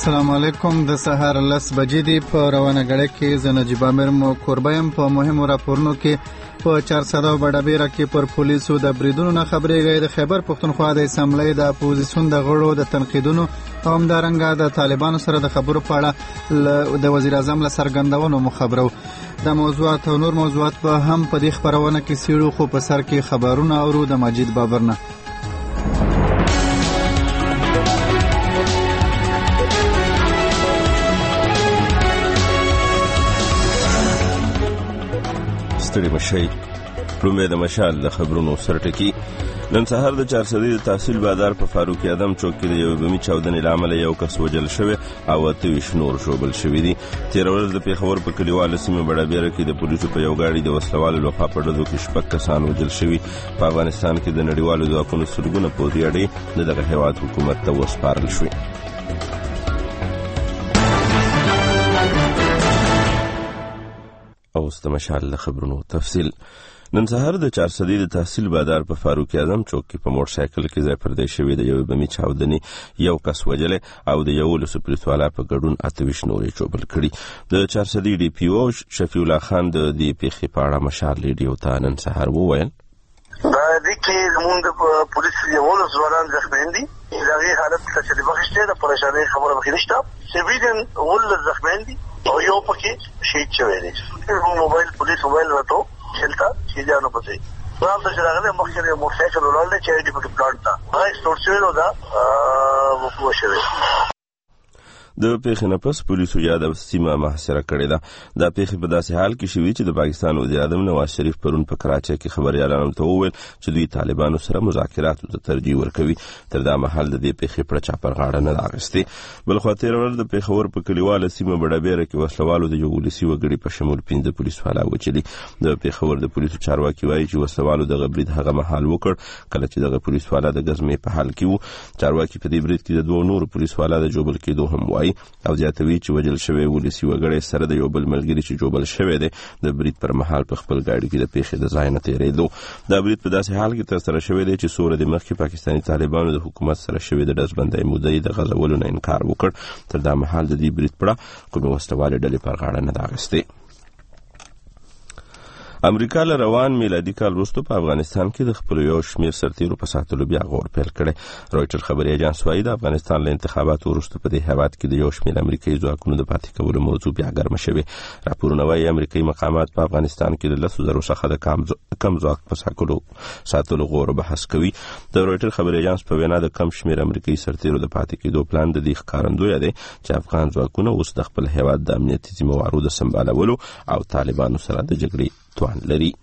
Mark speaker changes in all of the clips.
Speaker 1: السلام علیکم. د سهار 10 بجې دی په روانه غړې کې زه نجیب امیر مو کوربایم. په مهمو راپورونو کې په 400 بډابیره کې پر پولیسو د بریدونو نه خبرېږي. د خیبر پښتونخوا د اسمبلی د اپوزیسیون د غړو د تنقیدونو او همدارنګه د طالبانو سره د خبرو په اړه د وزیر اعظم له څرګندونو مو خبرو. د موضوعات او نور موضوعات به هم په دې خبرونه کې سیړو، خو په سر کې خبرونه اورو د مجید بابرنه.
Speaker 2: ستړي مشي لومړی د مشال د خبرونو سرټکی. نن سهار د 400 د تحصیل بازار په فاروق اعظم چوک کې د یو بمي چاودنې لامل یو کس وژل شوی او 28 نور شوبل شوی دي. تیر ورځ د پیښور په کلیوالو سیمه بډابیره کې د پولیسو په یو غاړي د وسلوالو لخوا په ډزو کې شپږ کسان وژل شوي. په افغانستان کې د نړیوالو ځواکونو سلګونه پوځي اډې د دغه هیواد حکومت ته وسپارل شوې. اوس د مشال خبرونو تفصیل. نن سهار د 400 د تحصیل بازار په فاروق اعظم چوک کې په موټر سایکل کې ځای پر ځای شوی د یو بمي چاودنې یو کس وژل او د یو لسو پولیسوالا په ګډون 28 نورې چوبل کړي. د 400 ډي پی او شفیع الله خان د دې پیښې په اړه مشال ریډیو ته نن سهار وویل:
Speaker 3: دا د کې زموږ پولیس یو ځوانان زخمیان دي. دغه حالت څه بخښته د پریشانۍ خبره مخې نشته. سیویلین ول زخمیان دي او یو پکې شهید شوی دی. موبایل پولیس موبایل راټو چلتا چې جانو پته رام د شراغله مخکې موټر سایکل ولول چې دی په پلان تا هغه سټورچر ودا وکړو شوی.
Speaker 2: د پیښې نه پس پولیسو یاد سیمه محاصره کړې ده. دا پیښې په داسې حال کې شوې چې د پاکستان وزیر اعظم نواز شریف پرون په کراچۍ کې خبريالانو ته وویل چې دوی طالبانو سره مذاکراتو ته ترجیح ورکوي. تر دا مهال د دې پیښې پر چا پر غاړه نه راغستې. بل خو تیر ورځ د پیښور په کلیواله سیمه بډابیره کې وسلوالو د یو ولسی وګړي په شمول 15 پولیسوالا وچلي. د پیښور د پولیسو چارواکي وایي چې وسلوالو د برید هغه مهال وکړ کله چې دغه پولیسوالا د غزمې په حال کې وو. چارواکي په دې برید کې د دوه نورو پولیسوالا د جوبل کېدو هم وایي او زیاتوي چې وجل شوی ولسی وګړي سره د یو بل ملګری چې جوبل شوی دی د برید پر مهال په خپل گاډي کې د پیښې د ځای نه تیریدو. دا برید په داسې حال کې ترسره شوی دی چې سوره د مخکې پاکستاني طالبانو د حکومت سره شوی د ډزبندۍ مودې د غزولو نه انکار وکړ. تر دا مهال د دې برید پړه کومه وسلواله ډلې پر غاړه نه راغستې. امریکا له روان میلادي کال وروسته په افغانستان کې د خپل یو شمېر سرتیرو په ساتلو بیا غور پیل کړي. رويټر خبري اژانس وايي د افغانستان له انتخاباتو وروسته په دې هیواد کې د یو شمېر امریکایي ځواکونو د پاتې کولو موضوع بیا ګرمه شوې. راپورونه وايي امریکایي مقامات په افغانستان کې د 10,000 څخه د کم ځواک په ساتلو غور بحث کوي. د رويټر خبري اژانس په وینا د کم شمېر امریکایي سرتیرو د پاتې کېدو پلان د دې ښکارندوی دی چې افغان ځواکونه اوس د خپل هیواد د امنیتي ذمہوارو د سمبالولو او طالبانو سره د جګړې توان لري.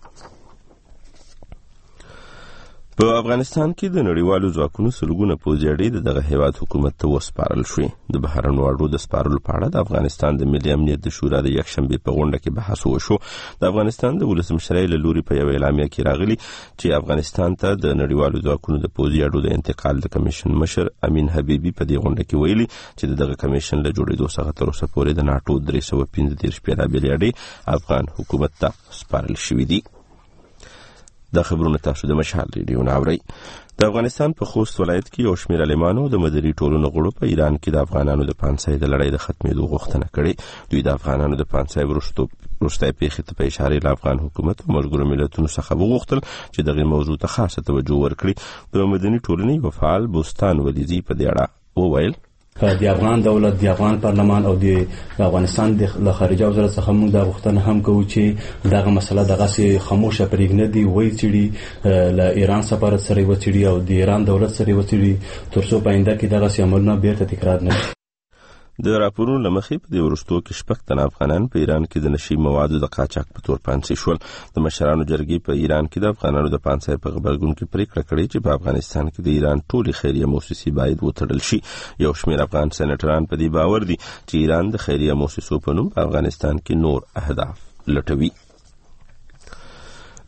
Speaker 2: په افغانستان کې د نړیوالو ځواکونو سلګونه پوځي اډې دغه هیواد حکومت ته وسپارل شوې. د بهرنیو اډو د سپارلو په اړه د افغانستان د ملي امنیت د شورا د یکشنبه په غونډه کې بحث وشو. د افغانستان د ولسمشرۍ له لوري په یو اعلامیه کې راغلي چې افغانستان ته د نړیوالو ځواکونو د پوځي اډو د انتقال د کمیشن مشر امین حبیبي په دې غونډه کې ویلي چې دغه کمیشن له جوړېدو څخه تر اوسه پورې د ناتو 315 پیړابلې اډې افغان حکومت ته سپارل شوې دي. دا خبرونه تاسو د مشال ریډیو نه اورئ. د افغانستان په خوست ولایت کې یو شمېر عالمانو د مدني ټولنو غړو په ایران کې د افغانانو د پانسۍ د لړۍ د ختمېدو غوښتنه کړې. دوی د افغانانو د پانسۍ وروستۍ پیښې ته په اشاره له افغان حکومت او ملګرو ملتونو څخه وغوښتل چې دغه موضوع ته خاصه توجه ورکړي. د مدني ټولنې یو فعال بوستان ولیزي په دې اړه وویل:
Speaker 4: د افغان دولت، د افغان پارلمان او د افغانستان د خارجه وزارت څخه موږ دا غوښتنه هم کوو چې دغه مسله دغه سي خاموشه پرېږدي دی وایي چې له ایران سفارت سره وڅېړي او د ایران دولت سره وڅېړي ترڅو په آینده کې دغه سي عملونه بیرته تکرار نه شي.
Speaker 2: د راپورونو لمخې په دې وروستو کې شپږ تنه افغانان په ایران کې د نشي موادو د قاچاق په تور پانسۍ شول. د مشرانو جرګې په ایران کې د افغانانو د پانسۍ په غبرګون کې پریکړه کړې چې په افغانستان کې د ایران ټولې خیریه موسسې باید وتړل شي. یو شمېر افغان سېنیټران په دې باور دي چې ایران د خیریه موسسو په نوم په افغانستان کې نور اهداف لټوي.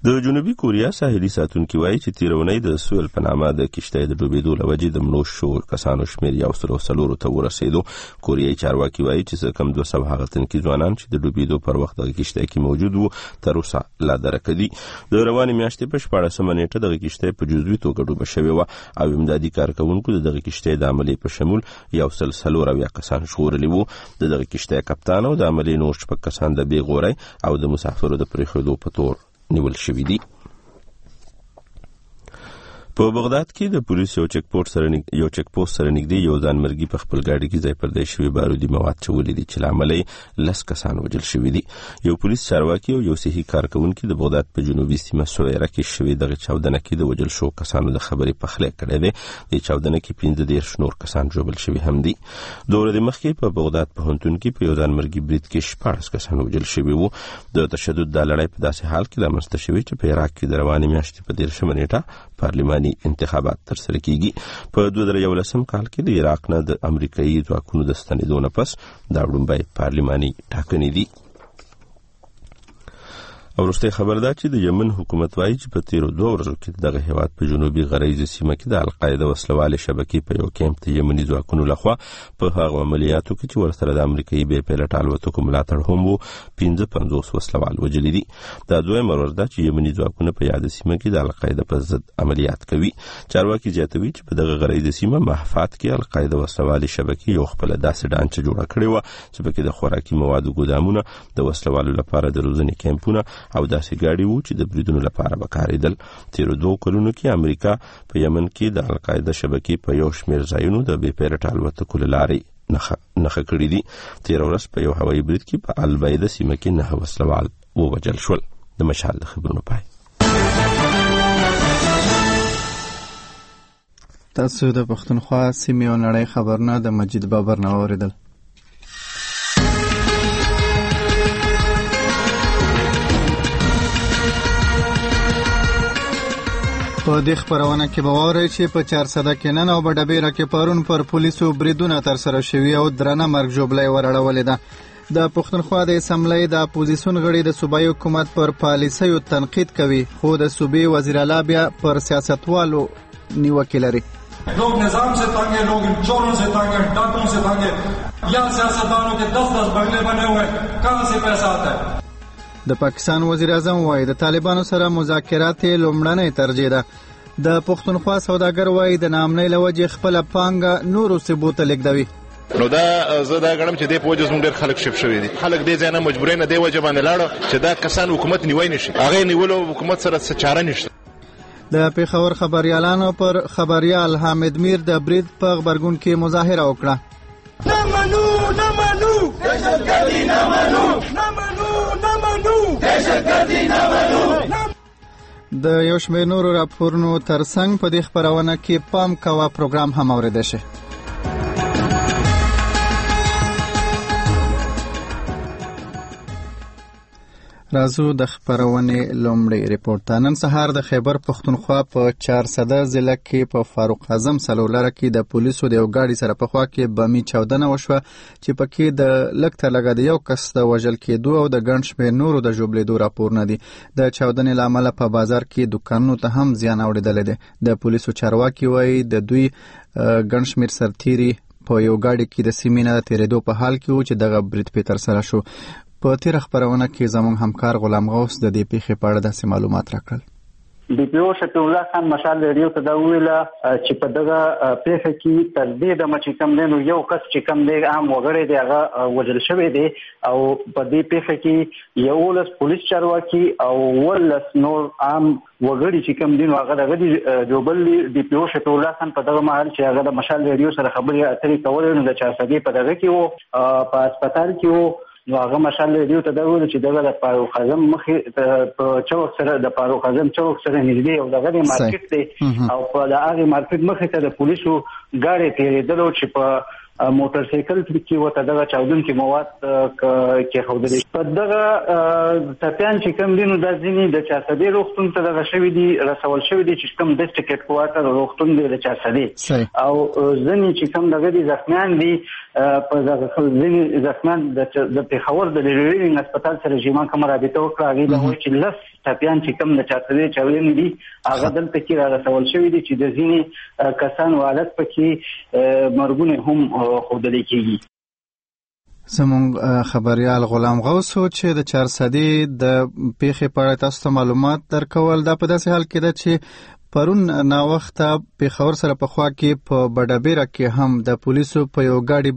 Speaker 2: د جنوبي کوریا ساحلي ساتونکي وایي چې تیرونی د سویل په نامه د کشتۍ د ډوبېدو له وجې د مړو شوو کسانو شمېر 104 ته ورسېدو. کوریایي چارواکي وایي چې څه کم 200 هغه تنکي ځوانان چې د ډوبېدو پر وخت دغه کشتۍ کې موجود وو تر اوسه لا درکه دي. د روانې میاشتې په 14مه نیټه دغه کشتۍ په جزوي توګه ډوبه شوې وه او امدادي کارکوونکو د دغه کشتۍ د عملې په شمول 140 کسان ژغورلي وو. د دغه کشتۍ کپتان او د عملې نور 6 کسان د بېغورۍ او د مسافرو د پرېښودو په تور نیول شوي دي. په بغداد کې د پولیس یو چک پوسټ سره نږدې یو ځانمرګي په خپل ګاډي کې ځای پر ځای شوي بارودي مواد چولې دي چې له امله یې 10 کسان وژل شوي دي. یو پولیس چارواکي او یو صحي کارکوونکي د بغداد په جنوبي سیمه سویره کې شوي دغه چاودنه کې د وژل شوو کسانو د خبرې پخلی کړی دی. د چاودنه کې 15 نور کسان ژوبل شوي هم دي. د ورځې مخکې په بغداد پوهنتون کې په یو ځانمرګي برید کې 14 کسان وژل شوي وو. د تشدد د لړۍ په داسې حال کې رامنځته شوې چې په عراق کې د روانې میاشتې په 13مه نیټه پارلماني انتخابات ترسره کیږي. په 2011 کال کې د عراق نه د امریکایي ځواکونو د ستنېدو نه پس دا لومړی پارلماني ټاکنې دي. او وروستی خبر دا چې د یمن حکومت وایي چې په تیرو 2 ورځو کې دغه هیواد په جنوبي غربي سیمه کې د القاعده وسلوالې شبکې په یو کیمپ ته یمني ځواکونو لخوا په هغه عملیاتو کې چې ورسره د امریکایي بې پیلوټ الوتکو ملاتړ هم وو 55 وسلوال وژلي دي. دا دویمه ورځ ده چې یمني ځواکونه په یاد سیمه کې د القاعده په ضد عملیات کوي. چارواکي زیاتوي چې په دغه غربي سیمه محفات کې القاعده وسلوالې شبکې یو خپل داسې ډانچه جوړه کړې و چې پکې د خوراکي موادو ګودامونه، د وسلوالو لپاره د روزنې کیمپونه او داسې ګاډي وو چې د بریدونو لپاره وکارېدل. تیرو 2 کلونو کې امریکا په یمن کې د القاعده شبکې په یو شمېر ځایونو د بې پیلوټ الوتکو له لارې نښه کړي دي. تیر ورځ په یو هوایي برید کې په البیده سیمه کې 9 وسلوال ووژل شول. د مشال د خبرونو پای.
Speaker 1: تاسو د پښتونخوا سیمې او نړۍ خبرونه د مجید بابر نه واوریدل. په دې خبرونه کې به واورئ چې په 400 کې نن او بډبیره کې پرون پر پولیسو بریدونه ترسره شوي او درنه مرګ ژوبلۍ ورړولې ده. د پښتونخوا د اسمبلی د اپوزیسیون غړي د صوبایي حکومت پر پالیسیو تنقید کوي، خو د صوبې وزیر اعلی بیا پر سیاستوالو نیوکې لري.
Speaker 5: लोग निजाम से तंग है, लोग चोरों से तंग है, डाकुओं से तंग है. यहाँ सियासतदानों के 10-10 बंगले बने हुए, कहाँ से पैसा आता है?
Speaker 1: د پاکستان وزیر اعظم وایي د طالبانو سره مذاکرات لومړنۍ ترجیح ده. د پښتونخوا سوداګر وایي د ناامنۍ له وجې خپله پانګه نورو سیمو ته لیږدوي.
Speaker 6: نو دا زه دا غواړم چې دې په وجه زموږ ډېر خلک شپ شوي دي. خلک دې ځای نه مجبورۍ نه دې وجه باندې لاړو چې دا کسان حکومت نیوی نشي. هغه نیولو حکومت سره څه چاره نشته.
Speaker 1: د پېښور خبریالانو پر خبریال حامد میر د برید په غبرګون کې مظاهره وکړه.
Speaker 7: نمنو دهشتګردي نمنو.
Speaker 1: د یو شمېر نورو راپورونو ترڅنګ په دې خبرونه کې پام کوه پروګرام هم اوریدل شي. راځو د خبرونې لومړی ریپورت ته. نن سهار د خیبر پښتونخوا په 400 ضلع کې په فاروق اعظم سلولره کې د پولیسو د یو ګاډي سره په خوا کې بمي چاودنه وشوه چې پکې د لږ تر لږه د یو کس د وژل کېدو او د ګڼ شمېر نورو د ژوبلېدو راپورونه دي. د چاودنې له امله په بازار کې دوکانونو ته هم زیان اوړېدلی دی. د پولیسو چارواکي وایي د دوی ګڼ شمېر سرتیري په یو ګاډي کې د سیمې نه د تېرېدو په حال کې وو چې دغه برید پې ترسره شو. په تیر خبرونه کې زموږ همکار غلام غوث د دې پیښې په اړه داسې معلومات راکړل.
Speaker 8: د پیو شفیع الله خان مشال ریډیو ته دا ویله چې په دغه پیښه کې تر دې د مچ کم نه یو کس چې کم دی عام وګړي دی هغه وژل شوی دی او په دې پیښه کې یو لس پولیس چارواکي او ولس نور عام وګړي چې کم دي هغه دغه جوبل دی پیو شفیع الله خان په دغه محل چې هغه د مشال ریډیو سره خبرې اترې کولې نو د 400 په دغه کې وو په هسپتال کې وو. نو هغه مشال ریډیو ته دا ویل چې دغه د فاروق اعظم مخې په چوک سره د فاروق اعظم چوک سره نږدې او دغه مارکیټ دی او په هغه مارکیټ مخې ته د پولیسو ګاډي تېرېدلو چې په موټر سایکل کې وته دغه چاودونکي مواد کې خوندل. په دغه تپیان چې کوم دینو د ځینې د 400 روغتون ته دغه شوی دی رسول شوی دی چې کوم ډیسټریکټ کوارټر روغتون دی د 400 او ځینې چې کوم دغه دي زخمیان دي په ځینې زخمیان د پېښور د لیډرینګ هسپتال سره چې ما کومه رابطه وکړه هغې دا وایي چې 10 ټپیان چې کوم د چاپېریال چاودنې دي هغه دلته کې رارسول شوي دي چې د ځینې کسانو حالت پکې مرګونه هم ښودلی کېږي.
Speaker 1: زمونږ خبریال غلام غوث چې د 400 د پیښې په اړه تاسو ته معلومات درکول دا په داسې حال کې ده چې پرون نا وخته پېښور سره په خوا کې په بډابیره کې هم د پولیسو په یو ګاډي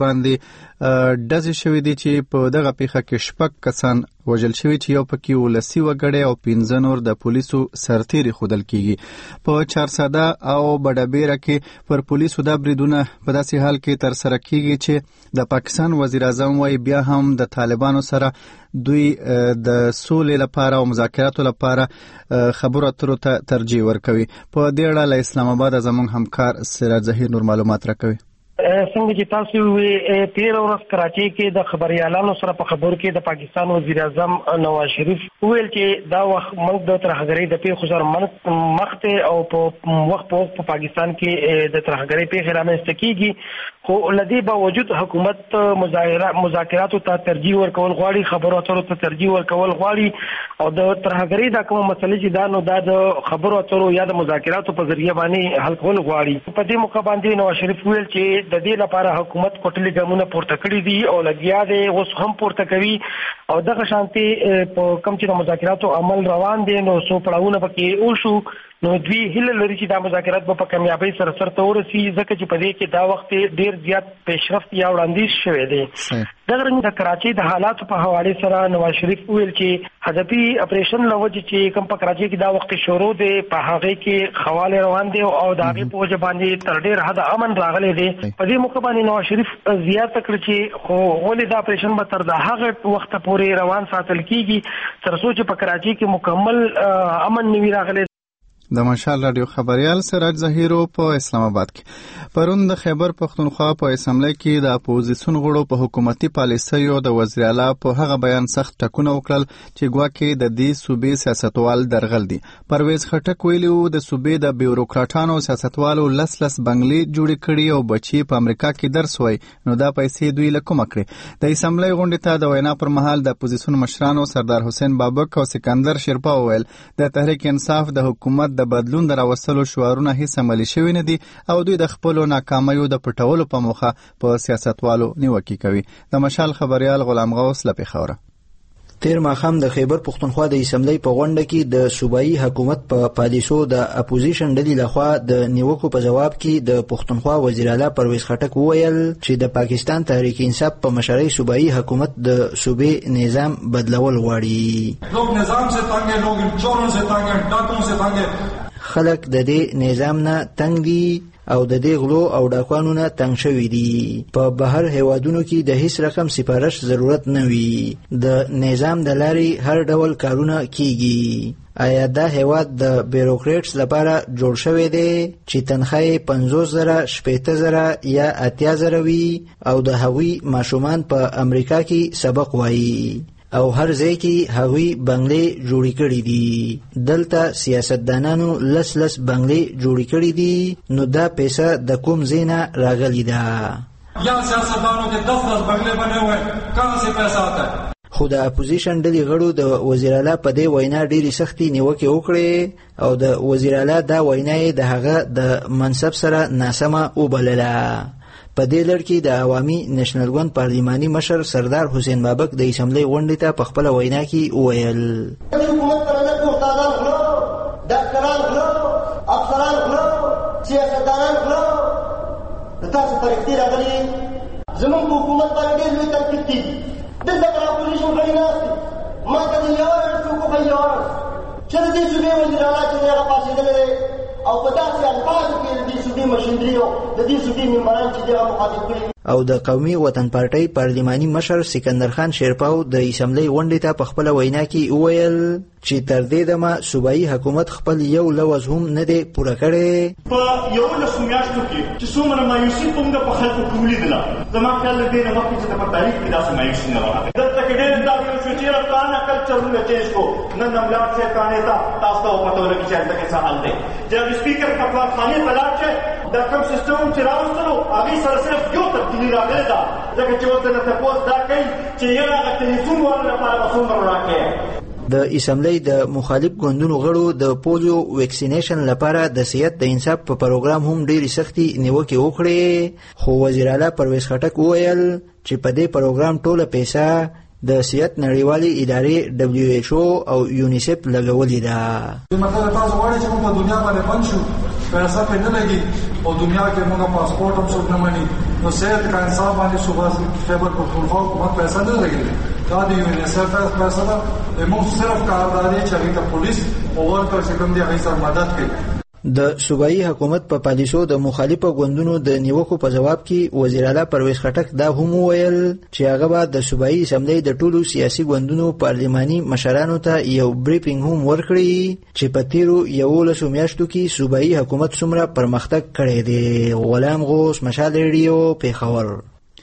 Speaker 1: باندې ډزې شوې دي چې په دغه پیښه کې 6 کسان وژل شوي چې یو پکې ولسي وګړی او 15 نور د پولیسو سرتیري ښودل کېږي. په 400 او بډابیره کې پر پولیسو دا بریدونه په داسې حال کې ترسره کېږي چې د پاکستان وزیر اعظم وايي بیا هم د طالبانو سره دوی د سولې لپاره او مذاکراتو لپاره خبرو اترو ته ترجیح ورکوي. په دې اړه له اسلام آباد زموږ همکار سراج ظهیر نور معلومات راکوي.
Speaker 9: څنګه چې تاسو وی تیر ورځ کراچۍ کې د خبريالانو سره په خبرو کې د پاکستان وزیر اعظم نواز شریف ویل چې دا وخت موږ د ترهګرۍ د پیښو سره مخته او په وخت په پاکستان کې د ترهګرۍ پیښې رامنځته کیږي خو لدی باوجود حکومت مذاکراتو ته ترجیح ورکول غواړي خبرو اترو ته ترجیح ورکول غواړي او د ترهګرۍ د کوم مسلې چې دا نو د خبرو اترو یا د مذاکراتو په ذریعہ باندې حل کول غواړي. په دې موقع باندې نواز شریف ویل چې د دې لپاره حکومت کوټلي ګامونه پورته کړی دي او لګیا دی اوس هم پورته کوي او دغه شانتي په کوم چې د مذاکراتو عمل روان دي نو سو پړاوونه پکې وشو نو دوی هله لري چې دا مذاکرات په کامیابی سره سرته ورسي ځکه چې په دې کې دا وخت ډیر زیات پیشرفت یا وړاندیز شوی دی. دغه رنګ د کراچۍ د حالاتو په حواله سره نواز شریف ویل چې هدفي اپریشن لوجه چې کوم په کراچۍ کې دا وخت شروع دی په هغه کې خواله روان دي او د هغه په وجه باندې تر ډیر حد امن راغلی دی. په دې موقع باندې نواز شریف زیاته کړ چې خو ولې دا اپریشن به تر د هغه وخت پورې روان ساتل کیږي تر څو چې په کراچۍ کې مکمل امن نوي راغلی.
Speaker 1: د مشال رادیو خبریال سراج ظهیرو په اسلام آباد کې پرون د خیبر پختونخوا په اسمبلی کې د اپوزیسیون غړو په حکومتي پالیسیو د وزیر اعلی په هغه بیان سخت ټکونه وکړل چې ګواکې د دې صوبې سیاستوال درغل دي. پرویز خټک ویلو د صوبې د بیوروکراټانو سیاستوالو لس بنگلې جوړې کړي او بچي په امریکا کې درس وای نو دا پیسې دوی له کومه کړې. د اسمبلی غونډې ته د وینا پر مهال د اپوزیسیون مشرانو سردار حسین بابک او سکندر شیرپا وویل د تحریک انصاف د حکومت د بدلون در راوستلو شعارونه هیڅ عملي شوي نه دي او دوی د خپلو ناکامیو د پټولو په موخه په سیاستوالو نیوکې کوي. د مشال خبریال غلام غوث له پېښوره.
Speaker 10: تیر ماښام د خیبر پختونخوا د اسمبلی په غونډه کې د صوبایي حکومت په پالیسو د اپوزیشن ډلې لخوا د نیوکو په جواب کې د پختونخوا وزیر اعلی پرویز خټک وویل چې د پاکستان تحریک انصاف په مشرۍ صوبایي حکومت د صوبې نظام بدلول غواړي.
Speaker 5: لوگ نظام سے تنگ ہیں, لوگ چوروں سے تنگ ہیں, ډاکوں سے تنگ ہیں.
Speaker 10: خلک د دې نظام نه تنگ دي او د دې غلو او ډاکوانو نه تنگ شوي دي. په بهر هیوادونو کې د هیڅ رقم سفارش ضرورت نه وي. د نظام د لارې هر ډول کارونه کیږي. آیا دا هیواد د بیروکریټس لپاره جوړ شوی دی چې تنخواه 50,000 60,000 یا 80,000 وي او د هغوی ماشومان په امریکا کې سبق وایي او هر ځای کې هغوی بنگلې جوړې کړې دي. دلته سیاستدانانو لس بنگلې جوړې کړې دي نو دا پیسه د کوم ځای نه راغلی ده؟
Speaker 5: یا سیاستدانوں کے 10 بنگلے بنے ہوئے کہاں سے پیسہ آتا ہے؟
Speaker 10: خو د اپوزیشن ډلې غړو د وزیر اعلی په دې وینا ډېرې سختې نیوکې وکړې او د وزیر اعلی دا وینا یې د هغه د منصب سره ناسمه وبلله. په دې لړ کې د عوامي نېشنل ګوند پارلماني مشر سردار حسین بابک د اسمبلی غونډې ته په خپله وینا کې وویل
Speaker 11: حکومت سره د استادان غلو, ډاکټران غلو, افسران غلو, سیاستدانان غلو د تاسو پر اختیار راغلي. زموږ په حکومت باندې ډېر لوی تنقید کېږي. دلته پر اپوزیشن غړي ناست دي. ما ته د یوه ډول ټوکو کوي یوه چې د دې صوبې وزیر اعلی چې دی هغه پاڅېدلی دی او په داسې الفاظو کې د دې صوبې مشندري او د دې صوبې ممبران چې دغه مخاطب کړي.
Speaker 10: او د قومي وطن پارټۍ پارلماني مشر سکندر خان شیرپاو د اسمبلی غونډې ته په خپله وینا کې وویل چې تر دې دمه صوبایي حکومت خپل یو لوز هم نه دی پوره کړی.
Speaker 12: په 11 میاشتو کې چې څومره مایوسي په موږ په خلکو کې ولیدله, زما خیال له دې نه مخکې چې په تاریخ کې داسې مایوسي نه راغلې. دلته کې ډېر دا ویل شو چې افغان کلچرونه چینج کو نن املاک سے کانے تا تاسو ته پته ولګي چې دغه څه حال دی. جب سپیکر کپوار خانه پلاټ دا کوم سیستم چې راوستلو هغې سره صرف یو تبدیلي راغلې ده ځکه چې اوس درنه تپوس دا کوي چې یاره هغه تلویزیون والو لپاره به څومره راکوې.
Speaker 10: د اسمبلی د مخالف ګوندونو غړو د پولیو ویکسینیشن لپاره د صحت د انصاف په پروګرام هم ډېرې سختې نیوکې وکړې، خو وزیر اعلی پرویز خټک وویل چې په دې پروګرام ټوله پیسه د صحت نړیوالې ادارې WHO او یونیسف لګولې ده.
Speaker 5: مطلب تاسو غواړئ چې موږ په دنیا باندې بند شو، پیسې په نه لګي او دنیا کې موږ پاسپورت هم څوک نه مني، نو صحت کا انصاف باندې صوبه خیبر پختونخوا حکومت پیسې نه لګي. دا د یونیسف پیسې ده، موږ صرف کارداري چې هغه پولیس او ورکر چې کوم دي هغه سره مدد کوي.
Speaker 10: د صوبایي حکومت په پالیسو د مخالفو ګوندونو د نیوکو په جواب کې وزیر اعلی پرویز خټک دا هم وویل چې هغه به د صوبایي اسمبلی د ټولو سیاسي ګوندونو پارلماني مشرانو ته یو بریفینګ هم ورکړي چې په تیرو 11 میاشتو کې صوبایي حکومت څومره پرمختګ کړی دی. غلام غوث، مشال ریډیو، پیښور.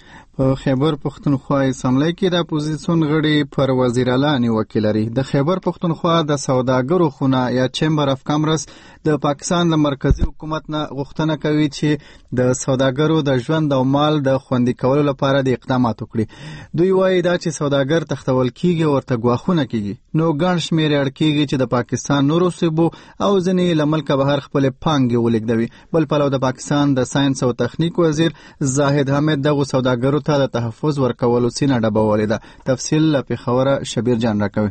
Speaker 1: په خیبر پختونخوا اسمبلی کې د اپوزیسیون غړي پر وزیر اعلی نیوکې لري. د خیبر پختونخوا د سوداګرو خونه یا چیمبر اف کامرس د پاکستان د مرکزی حکومت نه غوښتنه کوي چې د سوداګرو د ژوند او مال د خوندي کولو لپاره د اقدامات وکړي. دوی وایي دا چې سوداګر تختول کیږي او ورته ګواښونه کیږي، نو ګڼ شمېر اړ کیږي چې د پاکستان نورو صوبو او ځینې له ملکه بهر خپل پانګې ولېږدوي. بل پلو د پاکستان د ساينس او تخنیک وزیر زاهد حامد دغه سوداګرو ته د تحفظ ورکولو سینه ډبولې ده. تفصیل له پیښوره شبیر جان راکوي.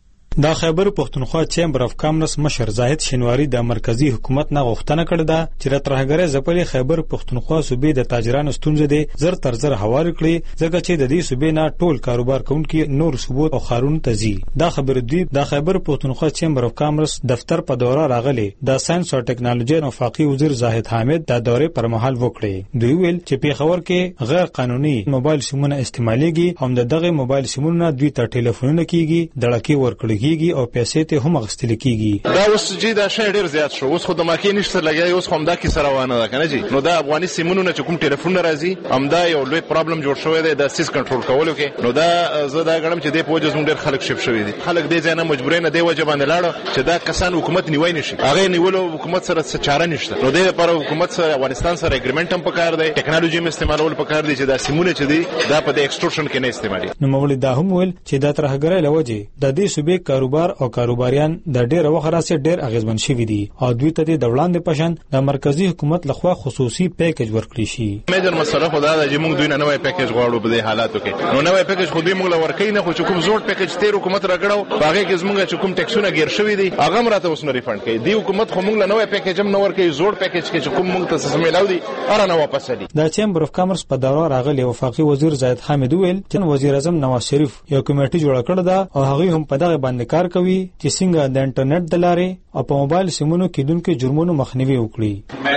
Speaker 13: د خیبر پختونخوا چیمبر اف کامرس مشر زاهد شینواری د مرکزی حکومت نه غوښتنه کړې ده چې د ترهګرۍ ځپلې خیبر پختونخوا صوبې د تاجرانو ستونزې دي زر تر زر هوار کړي، ځکه چې د دې صوبې نه ټول کاروبار کوونکي نور صوبو او ښارونو ته ځي. دا خبر دی د خیبر پختونخوا چیمبر اف کامرس دفتر په دوره راغلي د ساينس او ټکنالوژي وفاقي وزیر زاهد حامد د دورې پر مهال وکړي. دوی ویل چې پیښور کې غیر قانوني موبایل سیمونه استعمالېږي، هم دغه موبایل سیمونه دوی ته ټلیفونونه کیږي، دړکې ورکړي او پیسې ته هم غستل کیږي.
Speaker 6: دا اوس چې دا شی ډیر زیات شو، اوس خو د ماکې نشته لګیا، اوس هم دا کی سره وانه ده کنه جی. نو دا افغاني سیمونو چې کوم ټلیفون راځي هم دا یو لوی پرابلم جوړ شوی دی د سیس کنټرول کولو کې. نو دا زه دا غړم چې د پوجز مونږ ډیر خلک شپ شوی دي، خلک دې ځای نه مجبورې نه دی وجه باندې لاړو چې دا کسان حکومت نیوي نشي، هغه نیولو حکومت سره څه چاره نشته. نو دې لپاره حکومت سره افغانستان سره اګریمنټ هم پکار دی، ټکنالوژي هم استعمالول پکار دی چې دا سیمونه چې دي دا په ایکسټورشن کې نه استعمالي.
Speaker 13: نو مولوی دا هم ویل چې دا ترهګرۍ لوجه د دې صوبې کاروبار او کاروباریان د ډېر وخت راځي ډېر اغیزمن شوی دي او دوی ته د وړاندې پشن د مرکزی حکومت لخوا خصوصي پیکیج ورکړي شي.
Speaker 6: میجر مسله خو دا ده چې موږ دوی نه نوې پیکیج غواړو په دې حالاتو کې. نو نوې پیکیج خو دوی موږ ورکړي نه، خو چې کوم زوړ پیکیج تیر حکومت راګړو هغه کې زموږ چې کوم ټیکسونه ګیر شوی دي هغه مراته اوس نه ریفند کوي. دی حکومت خو موږ نوې پیکیج هم نه ورکړي، زوړ پیکیج کې چې کوم موږ ته څه ملاو دي اره نه واپس دي.
Speaker 13: د چیمبر اف کامرس په دوره راغلی وفاقي وزیر زاهد حامد ویل چې وزیر اعظم نواز شریف یو کمیټه جوړ کړه ده او هغه هم په دغه باندې کار کوي چې څنګه د انټرنیټ د لارې او په موبایل سیمونو کېدونکو جرمونو مخنیوي وکړي.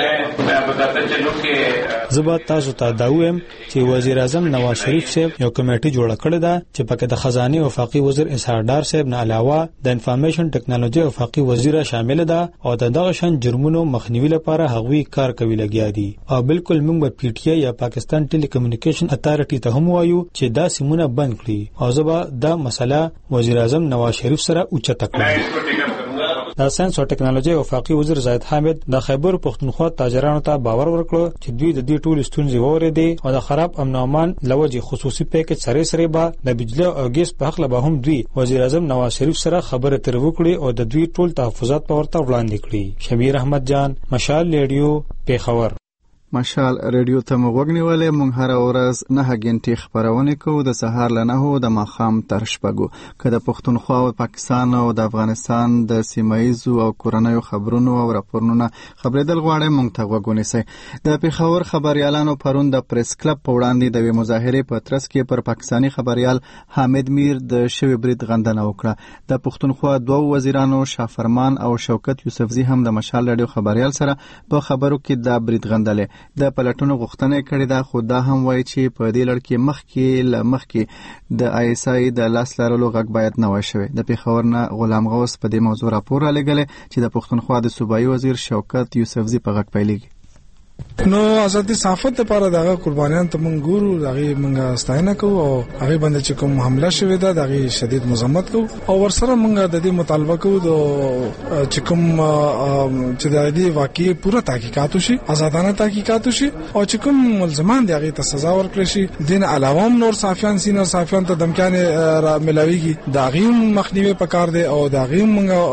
Speaker 13: زبا تاسو ته دا وایم چې وزیر اعظم نواز شریف صاحب یو کمیټه جوړ کړې ده چې پکې د خزانه وفاقي وزیر اسحاق ډار صاحب نه علاوه د انفارمیشن ټکنالوژي وفاقي وزیر شامل ده او دغه شان جرمونو مخنیوي لپاره هغوی کار کوي لګیا دي. او بالکل موږ په پی ټی آی یا پاکستان ټیلی کمیونیکیشن اتارټي ته هم وایو چې دا سیمونه بند کړي او زبا دا مسله وزیر اعظم نواز شریف سره اوچته کړي. د ساينس او ټکنالوژي وفاقي وزیر زاهد حامد د خیبر پختونخوا تاجرانو ته باور ورکړ چې دوی د دې ټول ستونزې ووریدي او د خراب امن او امان لوجه خصوصي پیکیج سره به د بجلی او ګیس په حق له هم دوی وزیر اعظم نواز شریف سره خبره تر وکړي او د دوی ټول تحفظات په ورته وړاندې کړي. شبیر احمد جان، مشال ریډیو، پیښور.
Speaker 1: مشال ریډیو ته موږ غوښنیولې موږ هر ورځ 9 غنټې خبرونه کوو د سهار له 9 د ماښام تر شپږو. که د پښتونخوا او پاکستان او د افغانستان د سیمایزو او کورنیو خبرونو او راپورونو خبرېدل غواړئ موږ ته وګونیسئ. د پیښور خبريالانو پرون د پریس کلب په وړاندې د مظاهرې په ترڅ کې پر پاکستانی خبريال حامد میر د شوی برید غندنه وکړه. د پښتونخوا دوه وزیرانو شافرمان او شوکت یوسفزي هم د مشال ریډیو خبريال سره په خبرو کې د برید غندلې د پلټونو غوښتنه کړې ده، خو دا هم وایي چې په دې لړ کې مخکې د آی اس آی د لاس لرلو غږ باید نه وای شوی. د پیښور نه غلام غوث په دې موضوع راپور را لګلې چې د پښتونخوا د صوبایي وزیر شوکت یوسفزي په غږ پیلېږي.
Speaker 5: نو ازادي صحافت لپاره دغه قربانیان ته مونږ ګورو، دغه مونږ ستاینه کوو او هغه باندې چې کوم حمله شوې ده دغه شدید مذمت کوو او ورسره مونږ د دې مطالبه کوو چې کوم چې د دې واقعي پوره تحقیقات وشي، آزادانه تحقیقات وشي او چې کوم ملزمان دي هغه ته سزا ورکړي شي. دین علاوه نور صحافیان سینر صحافیان ته دمکانې ملاويږي، دغه مخنیوي پکار دي او دغه